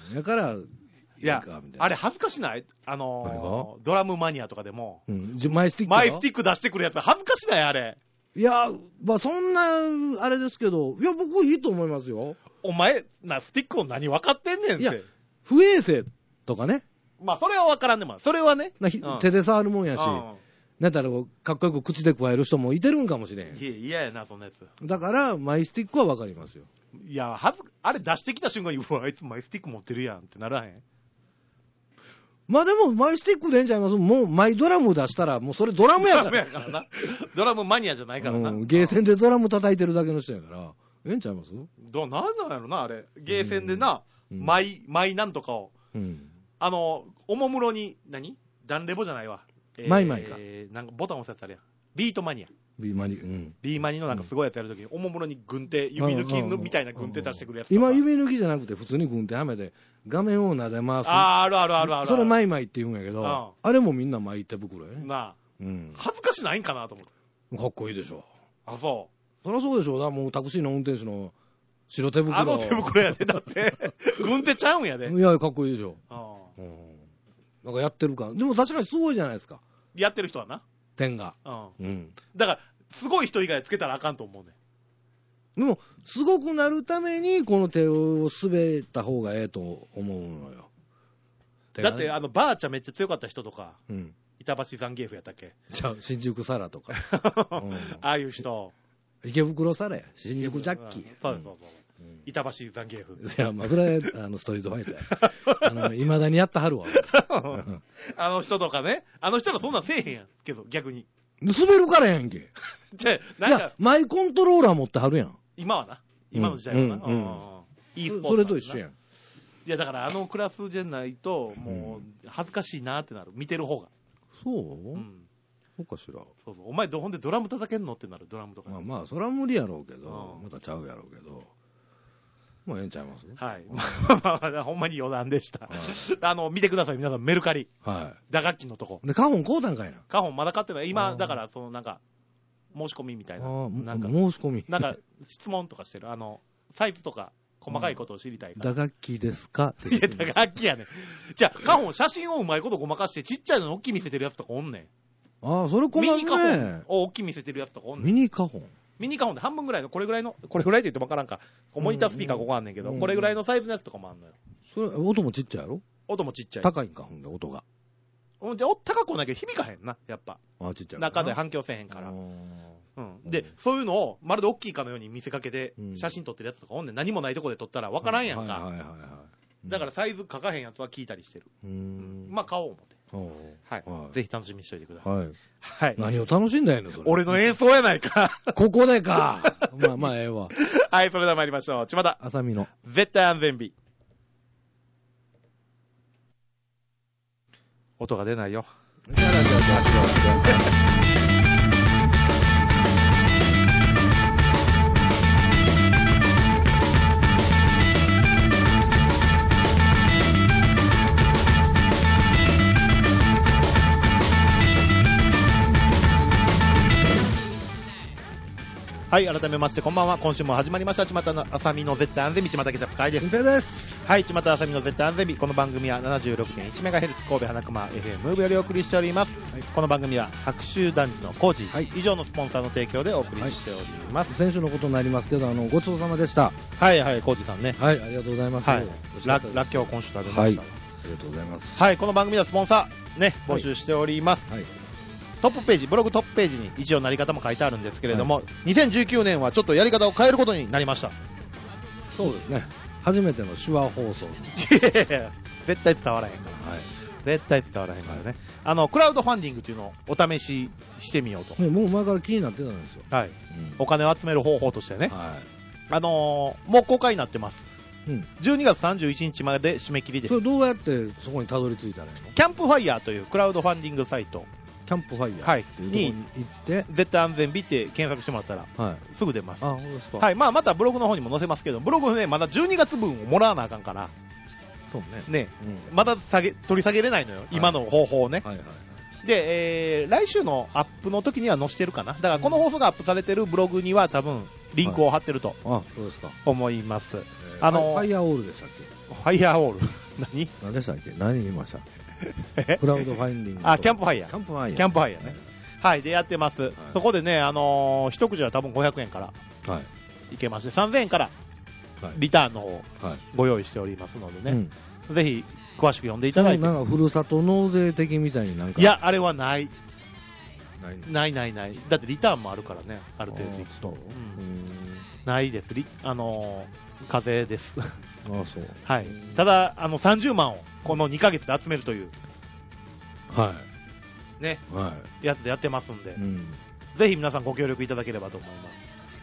だから、 いやいいかみたいなあれ恥ずかしないあのー、ドラムマニアとかでも、 うん、じマイスティックマイスティック出してくるやつ恥ずかしないあれ。 いや、まあそんな、あれですけど、いや、僕いいと思いますよ。 お前、な、スティックを何分かってんねんって。 いや、不衛生とかね。 まあ、それは分からんでも、それはね。 なひうん手で触るもんやし、 うんなんだろう、かっこよく口で加える人もいてるんかもしれん。 いや、嫌やな、そんなやつ。 だから、マイスティックはわかりますよ。 いや、はず、あれ出してきた瞬間に、うわ、あいつマイスティック持ってるやんってならへん。 まあでも、マイスティックでええんちゃいます？もう、マイドラム出したら、もうそれドラムやドラムから。 やからな。ドラムマニアじゃないからな。 うん、ゲーセンでドラム叩いてるだけの人やから、ええんちゃいます？ ど、なんなんやろな、あれ。ゲーセンでな、 うんマイ、マイなんとかを、 うん。 あの、おもむろに、何ダンレボじゃないわ。えーマイマイかなんかボタン押すやつあるやん。ビートマニア。 ビーマニ、うん。 ビーマニのなんかすごいやつやるときに、おもむろに軍手、指抜きのみたいな軍手出してくるやつとか。 今、指抜きじゃなくて、普通に軍手はめて、画面を撫でます。 あー、あるあるあるある。 それマイマイって言うんやけど、 うんあれもみんなマイ手袋やね。 なあ。 うん。 恥ずかしないんかなと思って。 かっこいいでしょ。 あ、そそりゃそうでしょ。だもうタクシーの運転手の白手う。 袋。 あの手袋やで、だって。軍手ちゃうんやで。 いや、かっこいいでしょ。 ああうん。なんかやってるか。でも確かにすごいじゃないですか。 やってる人はな。 点が。 うん。 うん。 だから、すごい人以外つけたらあかんと思うね。 でも、すごくなるために、この手を滑った方がええと思うのよ。手がねだって、あの、バーチャめっちゃ強かった人とか、 うん。 板橋ザンゲーフやったっけじゃあ、新宿サラとか。うんああいう人。 池袋サラや。新宿ジャッキー。 そうそうそう。 うん板橋ザンゲーフ。 いや、まあ、それは、あの、ストリートファイターや。あの、未だにやったはるわ。 あの人とかね。あの人らそんなんせえへんやん。けど、逆に。 滑るからやんけ。 じゃあ、 いなんかや、、マイコントローラー持ってはるやん。 今はな。今の時代はな。 うんうんうんいいスポーツ。 それと一緒やん。 いや、だからあのクラスじゃないと、もう、恥ずかしいなってなる。見てる方が。 そううん。 そうかしら。 そうそう。お前、どほんでドラム叩けんのってなる、ドラムとか。 まあまあ、それは無理やろうけど、 うんまたちゃうやろうけど。まあ、ええんちゃいますはい。まあまあまあ、ほんまに余談でした。 はいあの、見てください、皆さん、メルカリ。 は打楽器のとこ。 い。で、カホン買うたんかいな。 カホンまだ買ってない。 あ今、 ーだから、そのなんか、申し込みみたいな。 ああ、 なんか、 申し込み。 なんか、質問とかしてる。あの、サイズとか、細かいことを知りたいから。 打楽器ですかっていや、打楽器やねん。じゃあ、カホン、写真をうまいことごまかして、ちっちゃいのに大きい見せてるやつとかおんねん。 ああ、それ困るミニカホンね。 を大きい見せてるやつとかおんねん。 ミニカホン。 ミニカホンで半分ぐらいの、これぐらいの、これぐらいって言ってもわからんか。モニタースピーカーここあんねんけど、 うんこれぐらいのサイズのやつとかもあんのよ。 それ、音もちっちゃいやろ音もちっちゃい。 高いんか、ほんで、音が。 じゃあ、お高くはないけど響かへんな、やっぱ。 ああ、ちっちゃい。 中で反響せえへんから。 あーうん。で、そういうのを、まるで大きいかのように見せかけてう、ん写真撮ってるやつとかおんねん。何もないとこで撮ったらわからんやんか。 はいはいはいはい。 だからサイズ書かへんやつは聞いたりしてる。 うーん。 まあ、買おう思って。 おうはい。 はいぜひ楽しみにしておいてください。 はい。 はい。 何を楽しんだんやねん、それ。 俺の演奏やないか。 ここでか。まあまあ、ええわ。 はい、それでは参りましょう。ちまた、 浅見の。 絶対安全日。音が出ないよ。 じゃあじゃあじゃあじゃあじゃあはい、改めましてこんばんは。今週も始まりました。ちまたのあさみの絶対安全日、ちまたケチャップ会です。 新平です。 はい、ちまたあさみの絶対安全日。この番組は ななじゅうろくてんいちメガヘルツ 神戸花熊 エフエム ムーブよりお送りしております。 はいこの番組は白州男児のコージ、 はい以上のスポンサーの提供でお送りしております。 先週のことになりますけど、あの、ごちそうさまでした。 はい、はい、コージさんね。 はい、ありがとうございます。 はい美味し、からったですらっきょう今週食べまはい。 した。 ありがとうございます。 はい、この番組ではスポンサー、ね、 はい募集しております。 はい。 トップページ、ブログトップページに一応なり方も書いてあるんですけれども、にせんじゅうきゅうねんはちょっとやり方を変えることになりました。 そうですね。初めての手話放送。 いやいや絶対伝わらへんから。 はい。 絶対伝わらへんからね。あの、クラウドファンディングっていうのをお試ししてみようと。 ね、もう前から気になってたんですよ。 はい。 うんお金を集める方法としてね。 はあのーもう公開になってます。 い。うん。 じゅうにがつさんじゅういちにちまで締め切りですそれ。どうやってそこにたどり着いたらいいの？ キャンプファイヤーというクラウドファンディングサイト、 キャンプファイヤはいーっていうところに行って、 絶対安全日って検索してもらったらはい。 すぐ出ます。 あ、ほんとですか。。 はいい。まあ、またブログの方にも載せますけど、ブログね、まだじゅうにがつぶんをもらわなあかんから。 そうね。 ね、 うん、 まだ下げ、取り下げれないのよ。はい、今の方法をね。 はいはいはい。 で、えー、来週のアップの時には載せてるかな。だからこの放送がアップされてるブログには多分、リンクを貼ってると。 はい、あ、そうですか。 思います。 えー、 あのファイヤーオールでしたっけ？ ファイヤーオール何何でしたっけ？何言いましたクラウドファインディング。 あ、キャンプファイヤー。 キャンプファイヤー。 キャンプファイヤーね。はい、でやってます。はい、そこでね、あのー、一口は多分ごひゃくえんから、はい。いけまして、さんぜんえんから、リターンの方、ご用意しておりますのでね。うん、ぜひ、詳しく読んでいただいて。 なんか、ふるさと納税的みたいになんか。 いや、あれはない。ないないない。だってリターンもあるからね、ある程度いくと。うん、ないです。あのー、課税です。ああ、そう。 はい。ただ、あの、さんじゅうまんをこのにかげつで集めるという。 はい。 ね。 はい。 やつでやってますんで、 うん、 ぜひ皆さんご協力いただければと思います。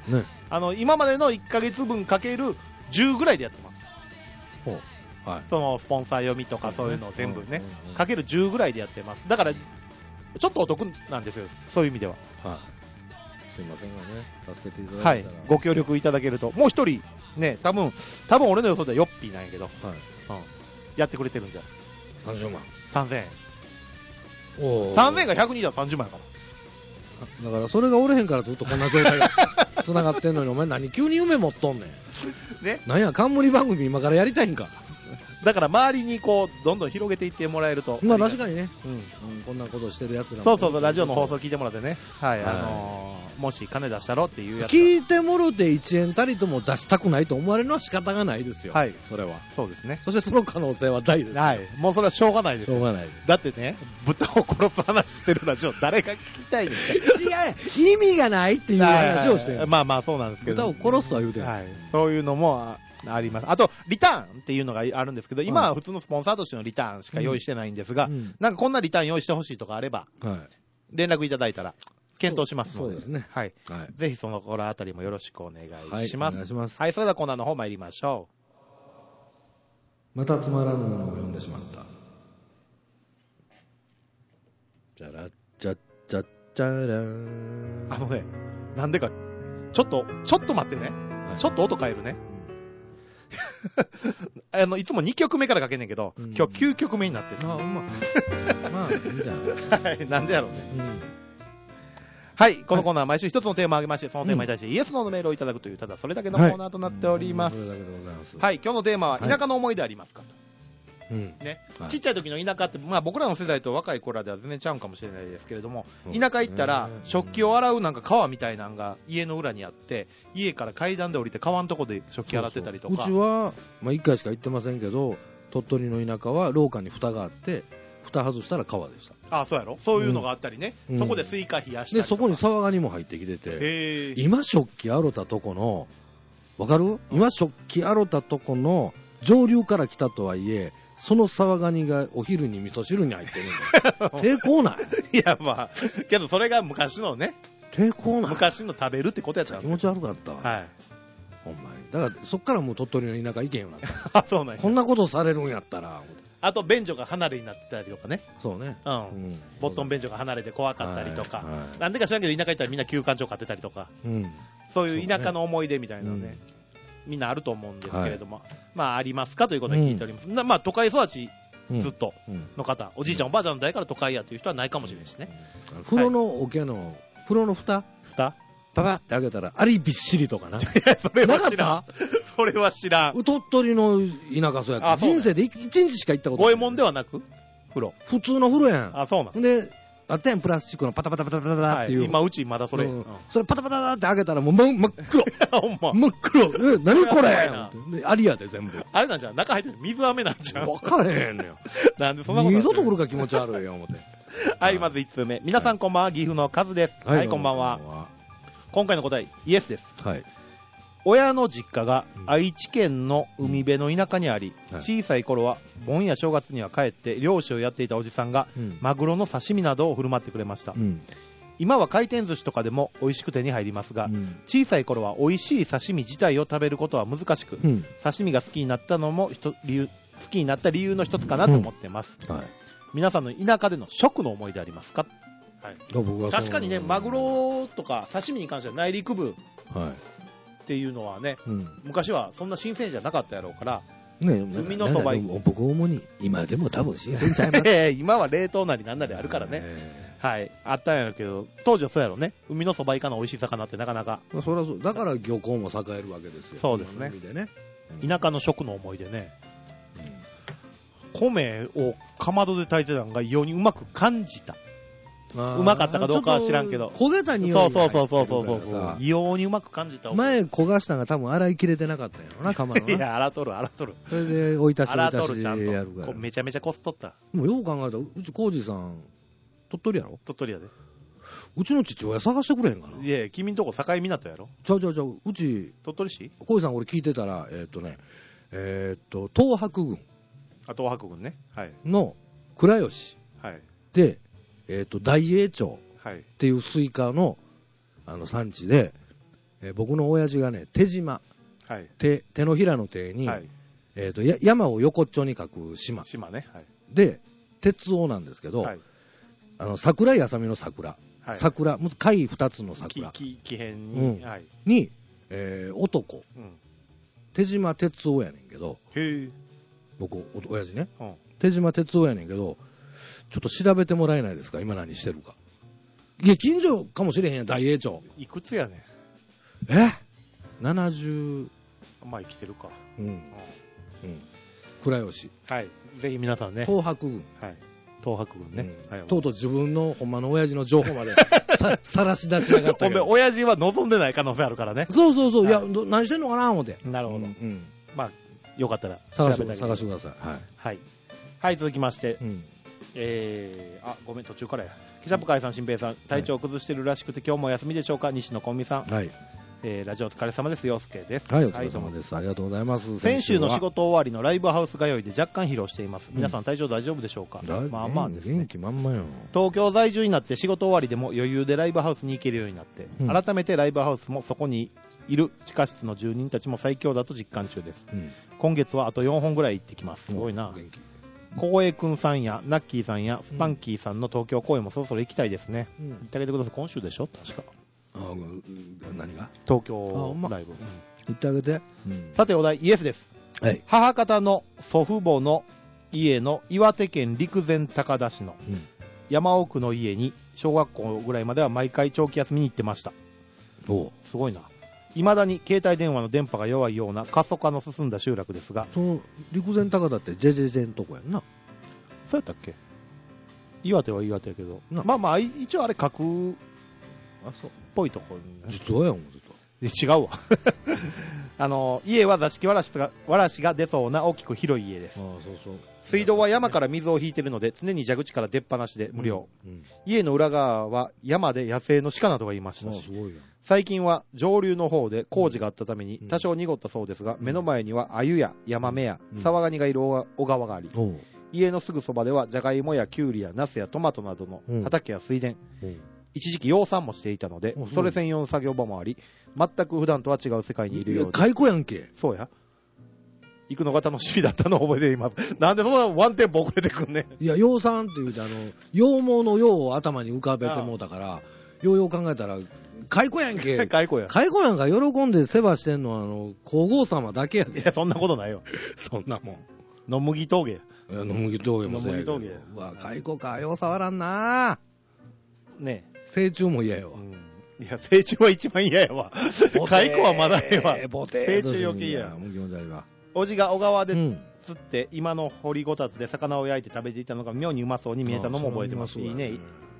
ね。 あの、今までのいっかげつぶんかけるじゅうぐらいでやってます。 ほう。はい。 その、スポンサー読みとかそういうのを全部ね、かけるじゅうぐらいでやってます。だから、ちょっとお得なんですよ。そういう意味では。 はい。すいませんがね、助けていただけたら。 はい。ご協力いただけると。もう一人、ね、多分、多分俺の予想ではヨッピーなんやけど、はい。うん。やってくれてるんじゃん。 さんじゅうまん。 さんぜんえん。おさんぜんえんがひゃくにじゃさんじゅうまんやから。 だからそれがおれへんからずっとこんな状態が繋がってんのに、お前何急に夢持っとんねん。ね。なんや、冠番組今からやりたいんか。 だから周りにこう、どんどん広げていってもらえると。 まあ確かにね。うん。うん、こんなことしてるやつらも。 そうそうそう、ラジオの放送聞いてもらってね。はい。はい、あのー、もし金出したろっていうやつ。 聞いてもろていちえんたりとも出したくないと思われるのは仕方がないですよ。はい。それは。 そうですね。 そしてその可能性は大です。 はい。もうそれはしょうがないです。 しょうがないです。 だってね、豚を殺す話してるラジオ誰が聞きたいねん。 違う、意味がないっていう話をしてる。 まあまあそうなんですけど。 豚を殺すとは言うてない。はい。 そういうのも、あります。あと、リターンっていうのがあるんですけど、今は普通のスポンサーとしてのリターンしか用意してないんですが、うん、なんかこんなリターン用意してほしいとかあれば、はい、連絡いただいたら、検討しますので。 そうですね。 はい。はい、ぜひその頃あたりもよろしくお願いします。 はい、お願いします。 はい、それではコーナーの方参りましょう。またつまらぬものを読んでしまった。じゃらっちゃっちゃっちゃらー。 あのね、なんでか、ちょっと、ちょっと待ってね。はい、ちょっと音変えるね。あのいつもにきょくめからかけんねんけど、うん、今日きゅうきょくめになってる。あ、まあ、まあ、いいんじゃない。はい、なんでやろうね。うん、はい、このコーナーは毎週一つのテーマを挙げまして、そのテーマに対してイエスノーのメールをいただくという、ただそれだけのコーナーとなっております。はい、うん、それだけでございます。はい、今日のテーマは、田舎の思い出ありますかと。うん、ね、はい、ちっちゃい時の田舎って、まあ、僕らの世代と若い子らでは全然ちゃうんかもしれないですけれども、うん、田舎行ったら食器を洗うなんか川みたいなのが家の裏にあって、家から階段で降りて川のとこで食器洗ってたりとか。 そうそう、うちは、まあ、いっかいしか行ってませんけど、鳥取の田舎は廊下に蓋があって蓋外したら川でした。 ああ、そうやろ、そういうのがあったりね、うん、そこでスイカ冷やしたりとか、 でそこに沢ガニも入ってきてて、今食器洗ったとこのわかる、今食器洗ったとこの上流から来たとはいえ、その沢ガニがお昼に味噌汁に入ってるんだよ。抵抗ない。 いや、まあ、けどそれが昔のね、 抵抗ない。 昔の食べるってことやったんですよ。 気持ち悪かったわ。はい。ほんまに。だから、そっからもう鳥取の田舎行けんようになった。 あ、そうなんや。 こんなことされるんやったら。 あと、便所が離れになってたりとかね。 そうね。 うん。うん、ボットン便所が離れて怖かったりとか。はいはい、なんでか知らんけど、田舎行ったらみんな休館長買ってたりとか。うん。そういう田舎の思い出みたいなのね、うん、みんなあると思うんですけれども。はい、まあ、ありますかということで聞いております。うん、まあ、都会育ち。ずっとの方、うん、おじいちゃん、おばあちゃんの代から都会やという人はないかもしれないしね。 うん、風呂の桶の、はい、風呂の蓋蓋パパって開けたら、ありびっしりとかな。 いや、それは知らん。それは知らん。 鳥取の田舎そうやった。人生で一日しか行ったことない。 五右衛門ではなく風呂。 普通の風呂やん。 あ、そうなん。 で、あったやん、プラスチックのパタパタパタパタっていう。はい、 今、うちまだそれ。うんうん、それパタパタって開けたらもう真っ黒。 ほんま。 真っ黒。え、何これありやで、全部。 あれなんじゃん、中入ってる水飴なんじゃん。 分かれへんねん。 なんでそんなこと。 二度と来るか気持ち悪いよ、思って。 はい、まずいつつめ。皆さんこんばんは、岐阜のカズです。はい、こんばんは。今回の答え、イエスです。はい。親の実家が愛知県の海辺の田舎にあり、うん、小さい頃は盆や正月には帰って漁師をやっていたおじさんが、うん、マグロの刺身などを振る舞ってくれました、うん、今は回転寿司とかでも美味しく手に入りますが、うん、小さい頃は美味しい刺身自体を食べることは難しく、うん、刺身が好きになったのも理由好きになった理由の一つかなと思ってます、はい、皆さんの田舎での食の思い出ありますか？はい、確かにね、マグロとか刺身に関しては内陸部、はいっていうのはね、うん、昔はそんな新鮮じゃなかったやろうから、 ね、 海のそば。 僕主に、今でも多分新鮮ちゃいます。 今は冷凍なりなんなりあるからね。はい。あったんやけど、当時はそうやろね。海のそば以下の美味しい魚ってなかなか。 まあ、そりゃそう。だから漁港も栄えるわけですよ。 そうですね。 でね、 田舎の食の思い出ね。うん、米をかまどで炊いてたのが異様にうまく感じた。うまかったかどうかは知らんけど。 焦げた匂いがそうそうそうそうそうそう。異様にうまく感じた。 前焦がしたのが多分洗い切れてなかったんやろな、釜の。 いや、洗っとる、洗っとる。 それで、置いたし洗っとる、ちゃんと。 やるから。 めちゃめちゃこすっとった。 もうよう考えたら、うちコージさん、鳥取やろ鳥取やで。 うちの父親探してくれへんかな。 いやいや、君んとこ境港やろちゃうちゃうちゃう、うち、 鳥取市コージさん俺聞いてたら、えーっとね、えーっと、東博郡。 あ、東博郡ね。はい。 の倉吉。 はい。 で、えーっと、大栄町。 はい、 っていうスイカのあの産地で、えー、僕の親父がね、手島、はい、手, 手のひらの手に、はいえー、とや山を横っちょに書く島、 島ねはい、 で、鉄夫なんですけど、はい、あの桜井あさみの桜、はい、桜、貝二つの桜、 木片に、 うんはい、に、えー、男、うん、手島鉄夫やねんけど、 へ僕、お親父ね、 うん、 手島鉄夫やねんけど、ちょっと調べてもらえないですか、今何してるか。いや、近所かもしれへんやん、大栄町。 いくつやねん。え ?ななじゅう。 まあ生きてるか。 うん。うん。倉吉。 はい。ぜひ皆さんね。 東博郡。 はい。東博郡ね。 うんはい、とうとう自分のほんまの親父の情報までさ、さらし出しやがったけど。 ほんで、親父は望んでない可能性あるからね。 そうそうそう。はい、いや、何してんのかな思って。 なるほど。うん。うん、まあ、よかったら調べてあげて探してください。はい。 はい。はい、続きまして。うん、えー、あ、ごめん、途中からや。キシャップ会さん、新平さん、体調を崩してるらしくて、今日もお休みでしょうか。西野コンビさん。はい。えー、ラジオお疲れ様です。陽介です。 はい、お疲れ様です。はい、ありがとうございます。 先週の仕事終わりのライブハウス通いで若干疲労しています。皆さん体調大丈夫でしょうか。うん、まあまあですね。 元気満々よ。 東京在住になって仕事終わりでも余裕でライブハウスに行けるようになって、うん、改めてライブハウスもそこにいる地下室の住人たちも最強だと実感中です。うん、今月はあとよんほんぐらい行ってきます。すごいな。元気光栄くんさんやナッキーさんやスパンキーさんの東京公演もそろそろ行きたいですね、うん、行ってあげてください。今週でしょ確か。 あ何が東京ライブ、うん、 行ってあげて、 うん、さてお題イエスです、はい、母方の祖父母の家の岩手県陸前高田市の山奥の家に小学校ぐらいまでは毎回長期休みに行ってました。おすごいな。未だに携帯電話の電波が弱いような過疎化の進んだ集落ですが、 その陸前高田ってジェジェジェんとこやんな。 そうやったっけ。岩手は岩手やけど、まあまあ一応あれ架空っぽいところに、ね、 実はや思ってた。違うわあの家は座敷わらしがわらしが出そうな大きく広い家です。あそうそう。水道は山から水を引いているので常に蛇口から出っ放しで無料、うんうん、家の裏側は山で野生の鹿などがいましたし、最近は上流の方で工事があったために多少濁ったそうですが、うん、目の前には鮎やヤマメやサワガニがいる小川があり、うん、家のすぐそばではジャガイモやキュウリやナスやトマトなどの畑や水田、うん、一時期養蚕もしていたので、それ専用の作業場もあり、全く普段とは違う世界にいるようです。 蚕やんけ。 そうや。行くのが楽しみだったのを覚えています。なんでそんなワンテンポ遅れてくんねん。 いや、養蚕って言うて、あの、羊毛の羊を頭に浮かべてもうたから、ようよう考えたら、蚕やんけ。 蚕や。 蚕なんか喜んで世話してんのは、あの、皇后様だけやで。 いや、そんなことないよ。 そんなもん。 野麦峠や。 いや、野麦峠もそうやけど。野麦峠や。うわ、蚕か、よう触らんなねえ。 成虫も嫌やわ。 うんいや、成虫は一番嫌やわ。蚕はまだええわ。成虫余計嫌や。おじが小川で釣って、うん、今の掘りごたつで魚を焼いて食べていたのが妙にうまそうに見えたのも覚えてます。いいね。うん、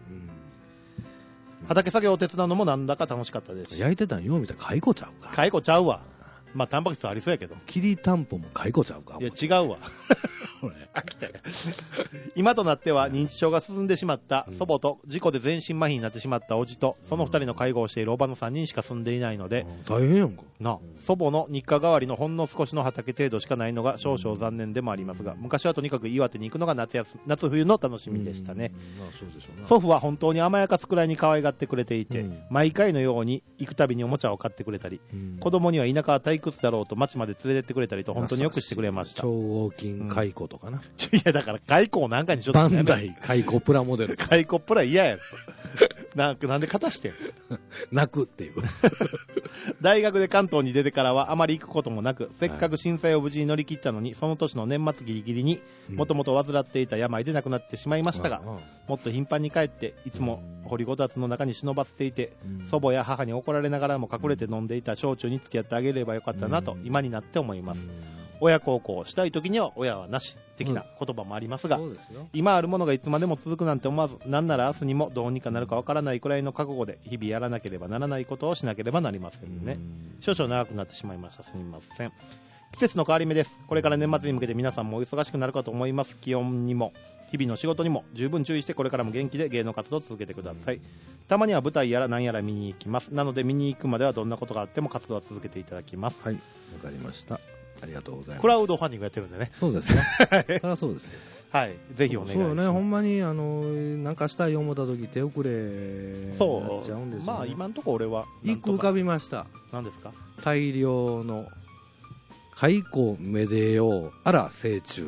畑作業を手伝うのもなんだか楽しかったです。 焼いてたんよう見たら蚕ちゃうか。 蚕ちゃうわ。まあ、タンパク質ありそうやけど。 きりたんぽも蚕ちゃうか。 いや、違うわ。飽きたよ。今となっては認知症が進んでしまった祖母と事故で全身麻痺になってしまったおじとその二人の介護をしているおばの三人しか住んでいないので、 大変やんかな。祖母の日課代わりのほんの少しの畑程度しかないのが少々残念でもありますが、昔はとにかく岩手に行くのが 夏, 休夏冬の楽しみでしたね。まあそうでしょうな。祖父は本当に甘やかすくらいに可愛がってくれていて、うん、毎回のように行くたびにおもちゃを買ってくれたり、うん、子供には田舎は退屈だろうと町まで連れてってくれたりと本当によくしてくれました。 超合金蚕とかな、うん、 いやだから蚕を何かにしょっとバンダイ蚕プラモデル蚕プラ嫌やろなんかなんで片してん泣くっていう。 大学で関東に出てからはあまり行くこともなく、せっかく震災を無事に乗り切ったのに、その年の年末ギリギリにもともと患っていた病で亡くなってしまいましたが、うん、もっと頻繁に帰っていつも掘りごたつの中に忍ばせていて、うん、祖母や母に怒られながらも隠れて飲んでいた焼酎に付き合ってあげればよかったなと今になって思います。うん、親孝行したい時には親はなし的な言葉もありますが、うん、す今あるものがいつまでも続くなんて思わず、なんなら明日にもどうにかなるかわからないくらいの覚悟で日々やらなければならないことをしなければなりませんね。少々長くなってしまいました。すみません。季節の変わり目です。これから年末に向けて皆さんもお忙しくなるかと思います。気温にも日々の仕事にも十分注意して、これからも元気で芸能活動を続けてください。たまには舞台やら何やら見に行きます。なので見に行くまではどんなことがあっても活動は続けていただきます。 はい、わかりました。ありがとうございます。 クラウドファンディングやってるんでね。 そうですね。そりゃそうですよ。 はい、ぜひお願いします。 そうね、ほんまにあのなんかしたい思った時手遅れになっちゃうんですよね。 まあ今のところ俺は一個浮かびました。 何ですか？ 大量の蚕めでようあら成虫。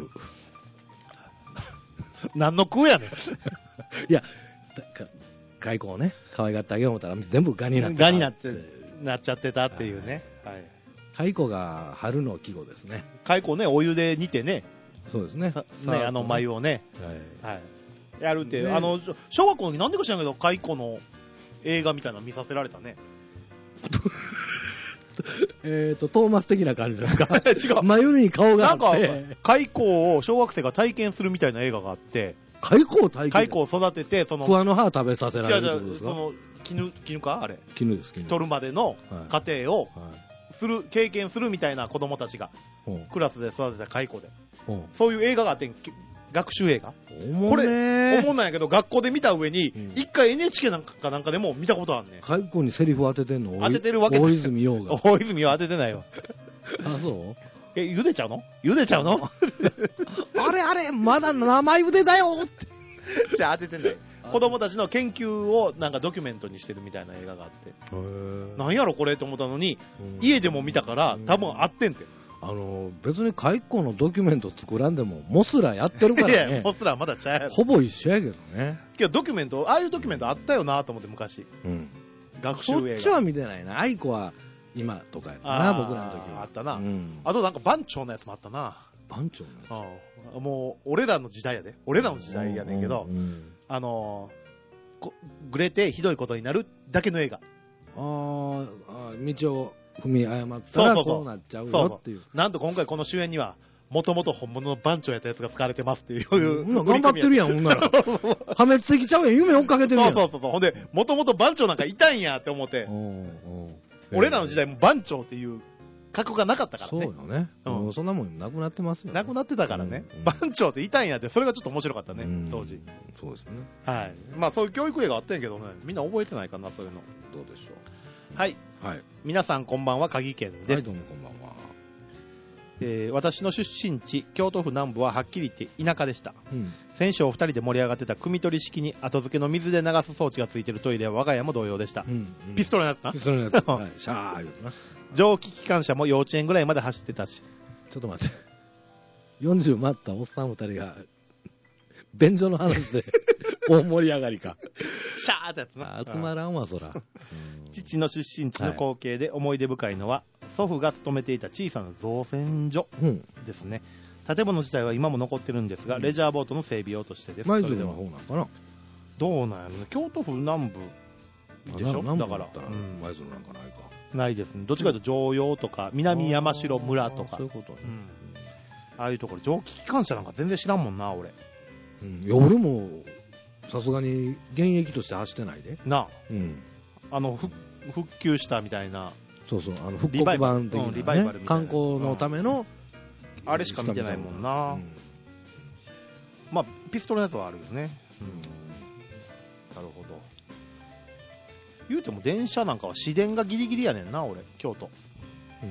何の句やねん。 いや、蚕をね可愛がってあげようと思ったら全部ガになってガになってなっちゃってたっていうね。はい。 蚕が春の季語ですね。 蚕ね、お湯で煮てね。 そうですね。 ね、あの繭をね。はい。はい。やるって、あの、小学校になんでか知らんけど、蚕の映画みたいなの見させられたね。 えっと、トーマス的な感じですか？ 違う。 繭に顔があって。 なんか、蚕を小学生が体験するみたいな映画があって、 蚕を体験蚕を育てて、その、 桑の葉食べさせられるってことですか？ 違う違う、その、絹、絹かあれ。 絹です、絹。 取るまでの過程を、する、経験するみたいな子供たちが、クラスで育てた蚕で。そういう映画があって、学習映画。これ、思んないけど、学校で見た上に、一回 エヌエイチケー なんかなんかでも見たことあるね。 蚕にセリフ当ててんの？ 当ててるわけ大泉洋が。 大泉洋当ててないわ。 あ、そうえ、茹でちゃうの茹でちゃうのあれあれ、まだ生茹でだよって。 じゃあ当ててない。子供たちの研究をなんかドキュメントにしてるみたいな映画があって。なんやろこれと思ったのに、うん、家でも見たから多分合ってんて。 あの別に蚕のドキュメント作らんでもモスラやってるからね。 いやモスラまだちゃうやろ。 ほぼ一緒やけどね。 けどドキュメント、ああいうドキュメントあったよなと思って昔。うん。学習映画。 そっちは見てないな。愛子は今とかやったな、僕らの時は。 あったな、うん。あとなんか番長のやつもあったな。 番長のやつ。もう俺らの時代やで。俺らの時代やねんけど、うんうんうん、あのー、ぐれてひどいことになるだけの映画。 あーあ、道を踏み誤ったらこうなっちゃうよっていう。 なんと今回この主演には、もともと本物の番長やったやつが使われてますっていう。 うん、頑張ってるやん、ほんなら。破滅的ちゃうやん、夢追っかけてるやん。 そうそうそう。ほんで、もともと番長なんかいたんやって思って。俺らの時代も番長っていう格好がなかったからね。 そうよね。うん、そんなもんなくなってますよ、ね。 なくなってたからね、うんうん。番長っていたんやって、それがちょっと面白かったね、うん、当時。 そうですね。 はい。まあそういう教育映画あったんやけどね、みんな覚えてないかな、そういうの。 どうでしょう。 はい。 はい。 皆さんこんばんは、鍵健です。 はい、どうもこんばんは。 えー、私の出身地、京都府南部ははっきり言って田舎でした。うん、先週お二人で盛り上がってた汲み取り式に後付けの水で流す装置がついているトイレは我が家も同様でした。うんうん、ピストルのやつな。 ピストルのやつ。はい、シャーいうやつな。 蒸気機関車も幼稚園ぐらいまで走ってたし。 ちょっと待って。よんじゅう待ったおっさん二人が、便所の話で大盛り上がりか。 シャーってやつな。 集まらんわ、そら。 父の出身地の光景で思い出深いのは、はい、祖父が勤めていた小さな造船所ですね。うん、建物自体は今も残ってるんですが、うん、レジャーボートの整備用としてです。 舞鶴の方なんかな。 どうなんやろね。京都府南部でしょ。だから。 舞鶴なんかないか。 ないですね。どっちかというと常陽とか南山城村とか。 そういうことね。うん、 ああいうところ、蒸気機関車なんか全然知らんもんな、俺。 うん、いや、俺も、さすがに現役として走ってないで。 なあ。うん。あの、復旧したみたいな。 そうそう、あの、復刻版的な、ね、 リバイバルみたいな。 観光のための、 うん、あれしか見てないもんな。うん、まあ、ピストルのやつはあるよね。うん。なるほど。言うても電車なんかは市電がギリギリやねんな、俺、京都。 うん。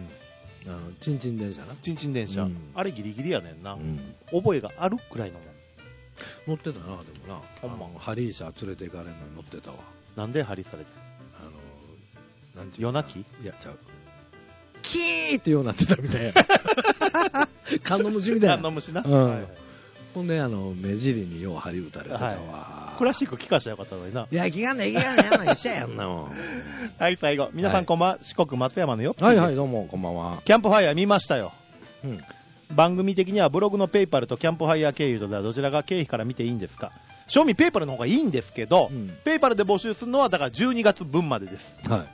あの、チンチン電車な。 チンチン電車。うん、あれギリギリやねんな。うん、覚えがあるくらいのもん。 乗ってたな、でもな。ほんま。ハリー車連れて行かれるのに乗ってたわ。 なんでハリーされてあの、なんちゅう夜泣きいや、ちゃう。キーってようなってたみたいや。缶の虫みたいな。 缶の虫な。 うん。 ほんで、あの、目尻によう針打たれてたわ、 はい。クラシック聴かしたらよかったのにな。 いや、聞かんねえ、聞かんねえ、やんな、一緒やんなもん。 はい、最後。皆さんこんばんは。四国松山のよ。 はいはい、どうも、こんばんは。 キャンプファイヤー見ましたよ。 うん。 番組的にはブログのペイパルとキャンプファイヤー経由とではどちらが経費から見ていいんですか。賞味ペイパルの方がいいんですけど、うん、ペイパルで募集するのはだからじゅうにがつぶんまでです。 はい。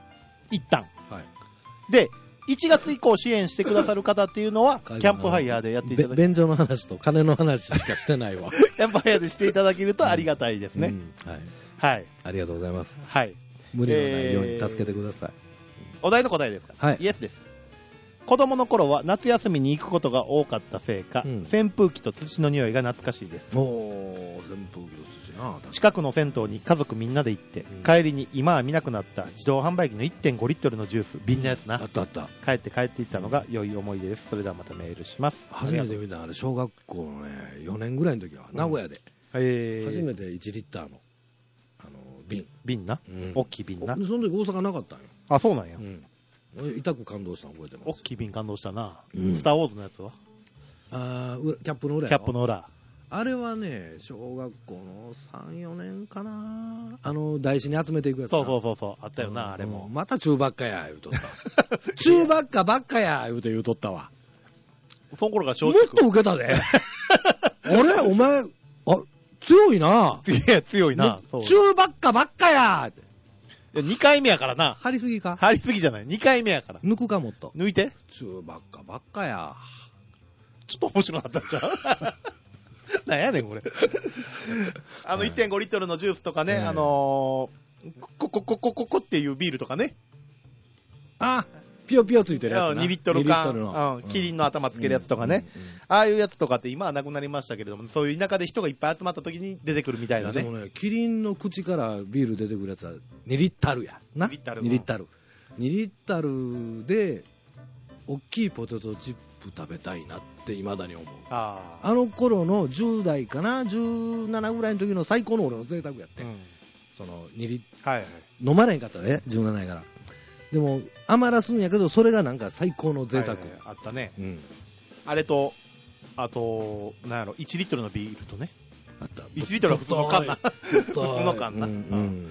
一旦。 はい。 で、いちがつ以降支援してくださる方っていうのは、キャンプファイヤーでやっていただける。 便所の話と金の話しかしてないわ。 キャンプファイヤーでしていただけるとありがたいですね。うんうん、はい。 はい。 ありがとうございます。 はい。 無理のないように助けてください。 えー、お題の答えですか。 はい。 イエスです。子供の頃は夏休みに行くことが多かったせいか、うん、扇風機と土の匂いが懐かしいです。 おー、扇風機と土な。 近くの銭湯に家族みんなで行って、うん、帰りに今は見なくなった自動販売機の いってんごリットルのジュース、瓶のやつな。 あったあった。 帰って帰っていったのが良い思い出です。それではまたメールします。 初めて見たあれ、小学校のね、よねんぐらいの時は、名古屋で。 うん、えー、 初めていちリッターの、あの、瓶。 瓶な、うん、大きい瓶な。 その時大阪なかったんよ。 あ、そうなんや。 うん痛く感動したの覚えてます。 大きい瓶感動したな、うん、スターウォーズのやつはあキャップの裏キャップの裏あれはね小学校のさん、よねんかなあの台紙に集めていくやつそうそうそうそうあったよな、うん、あれもまた中ばっかや言うとった中ばっかばっかや言うて言うとったわその頃が正直もっと受けたであれお前あ強いないや強いな中ばっかばっかやってにかいめやからな。 張りすぎか張りすぎじゃない。にかいめやから。 抜くかもっと。 抜いて。 中ばっかばっかや。 ちょっと面白かったんちゃうなんやねん、これ。あの、いってんごリットルのジュースとかね、あのー、ココココココっていうビールとかね。 あピヨピヨついてるやつな。 にリットル缶、うん、キリンの頭つけるやつとかね、うんうんうん。ああいうやつとかって今はなくなりましたけれども、そういう田舎で人がいっぱい集まった時に出てくるみたいなね。 でもね、キリンの口からビール出てくるやつはにリッタルや。なにリッタル。 にリッタル。にリッタルで、大きいポテトチップ食べたいなって未だに思う。 あ, あの頃のじゅう代かな、じゅうななぐらいの時の最高の俺の贅沢やって。うん、そのにリッタル、はいはい。飲まれへんかったね、じゅうななやから。でも余らすんやけどそれがなんか最高の贅沢、はいはい、 あったね、 うん、 あれとあとなんやろいちリットルのビールとねあったいちリットルは普通の缶な普通の缶な、うんうん、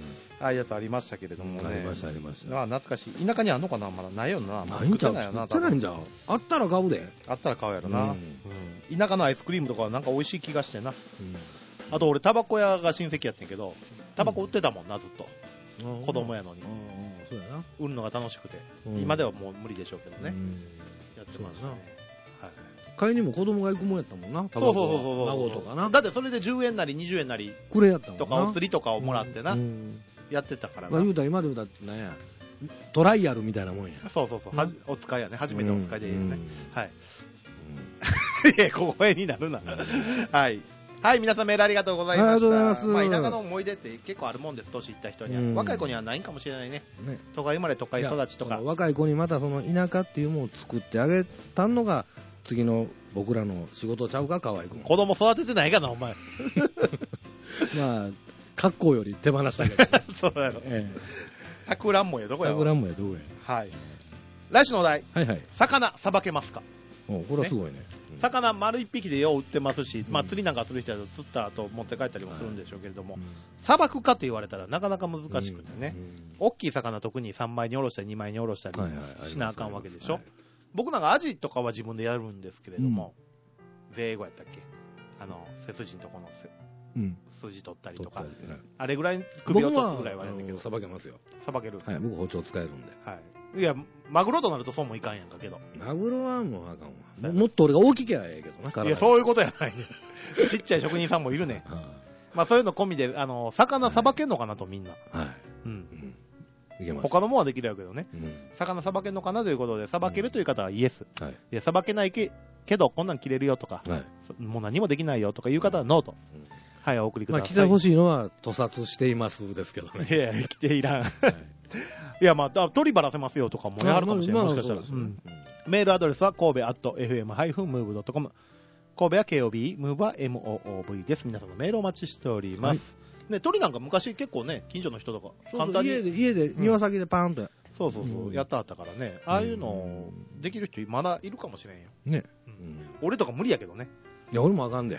ああいうやつありましたけれどもね、 ありましたありました。 あ懐かしい。田舎にあんのかな、まだないよな。 ないんちゃう、作ってないんじゃん。あったら買うで。 あったら買うやろな、うんうん、田舎のアイスクリームとかはなんか美味しい気がしてな、うん、あと俺タバコ屋が親戚やってんけどタバコ売ってたもんなずっと、うん、子供やのに、うんそうやな、売るのが楽しくて、うん、今ではもう無理でしょうけどね、うん、やってますね、はい、 買いにも子供が行くもんやったもんな、 そうそうそうそう、 孫とかな。 だってそれでじゅうえんなりにじゅうえんなりくれやったもんな、 とかお釣りとかをもらってな、うん、やってたからな、 まあ、言うたら今で言うたらなんやトライアルみたいなもんや。 そうそうそう、うん、お使いやね、初めてお使いでいいですね、うん、はい、うん、いや小声になるなはいはい、皆さんメールありがとうございました。ありがとうございます。まあ、田舎の思い出って結構あるもんです、年いった人には、うん、若い子にはないんかもしれないね。ね、都会生まれ都会育ちとか。 若い子にまたその田舎っていうものを作ってあげたのが次の僕らの仕事ちゃうか、河合君。 子供育ててないかな、お前。 まあ、格好より手放したけど、ね。 そうやろ。ええ。たくらんもや、どこや。 たくらんもや、どこや。 はい。来週のお題。 はいはい。 魚、さばけますか。 お、これはすごいね。 魚丸一匹でよう売ってますし、まあ、釣りなんかする人は釣った後持って帰ったりもするんでしょうけれども、さばくかと言われたらなかなか難しくてね、大きい魚特にさんまいにおろしたりにまいにおろしたりしなあかんわけでしょ。僕なんかアジとかは自分でやるんですけれども、税後やったっけ、あの背筋のとこの筋取ったりとか、あれぐらい首を落とすぐらいはやるんだけど、 さばけますよ。 さばける。 はい、僕包丁使えるんで。 はい。いや、マグロとなるとそうもいかんやんかけど。 マグロはもうあかんわ。もっと俺が大きけりゃええけどな、 いや、そういうことやないね。ちっちゃい職人さんもいるね。まあそういうの込みで、あの、魚さばけんのかなとみんな。 はい。 うん。他のものはできるわけどね。魚さばけんのかなということで、さばけるという方はイエス。はい。いや、さばけないけど、こんなん切れるよとか、もう何もできないよとかいう方はノーと。はい、お送りください。 まあ来てほしいのは、屠殺していますですけどね。 いやいや、来ていらん。いや、まあ、鳥ばらせますよとかもやるかもしれない。もしかしたら。メールアドレスは、神戸アットエフエムハイフンムーブドットコム。神戸は ケーオービー、ムーブは エムオーオーブイ です。皆さんのメールをお待ちしております。はい、ね、鳥なんか昔結構ね、近所の人とか、簡単に。 家で、家で、庭先でパーンと、うん。 そうそうそう、やったあったからね。ああいうの、できる人まだいるかもしれんよ。 ね。 うん。俺とか無理やけどね。 いや、俺もあかんで。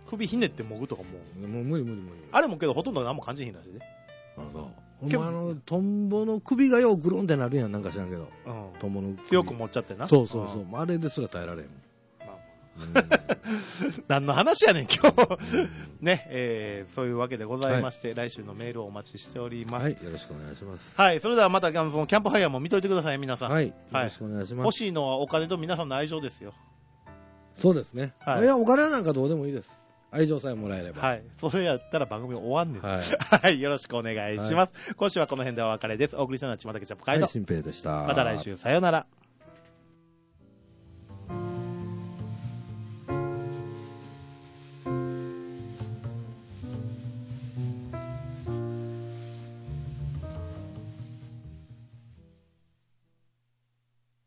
首ひねってもぐとかもう。もう無理無理無理。 あれもけどほとんど何も感じひんらしいで。 あ、そう。ほんまあの、トンボの首がようぐるんってなるやん、なんか知らんけど。 うん。 トンボの首。 強く持っちゃってな。 そうそうそう。あれですら耐えられへんもん。 何の話やねん、今日。ね、えー、そういうわけでございまして、はい、来週のメールをお待ちしております。 はい、よろしくお願いします。 はい、それではまた、あの、そのキャンプファイヤーも見といてください、皆さん。 はい、よろしくお願いします。 欲しいのはお金と皆さんの愛情ですよ。 そうですね。はい。いや、お金なんかどうでもいいです。愛情さえもらえれば。 はい。それやったら番組終わんねん。はい。はい、よろしくお願いします。はい、今週はこの辺でお別れです。お送りしたのはちまたけちゃんぽかいと。 はい、新平でした。 また来週、さようなら。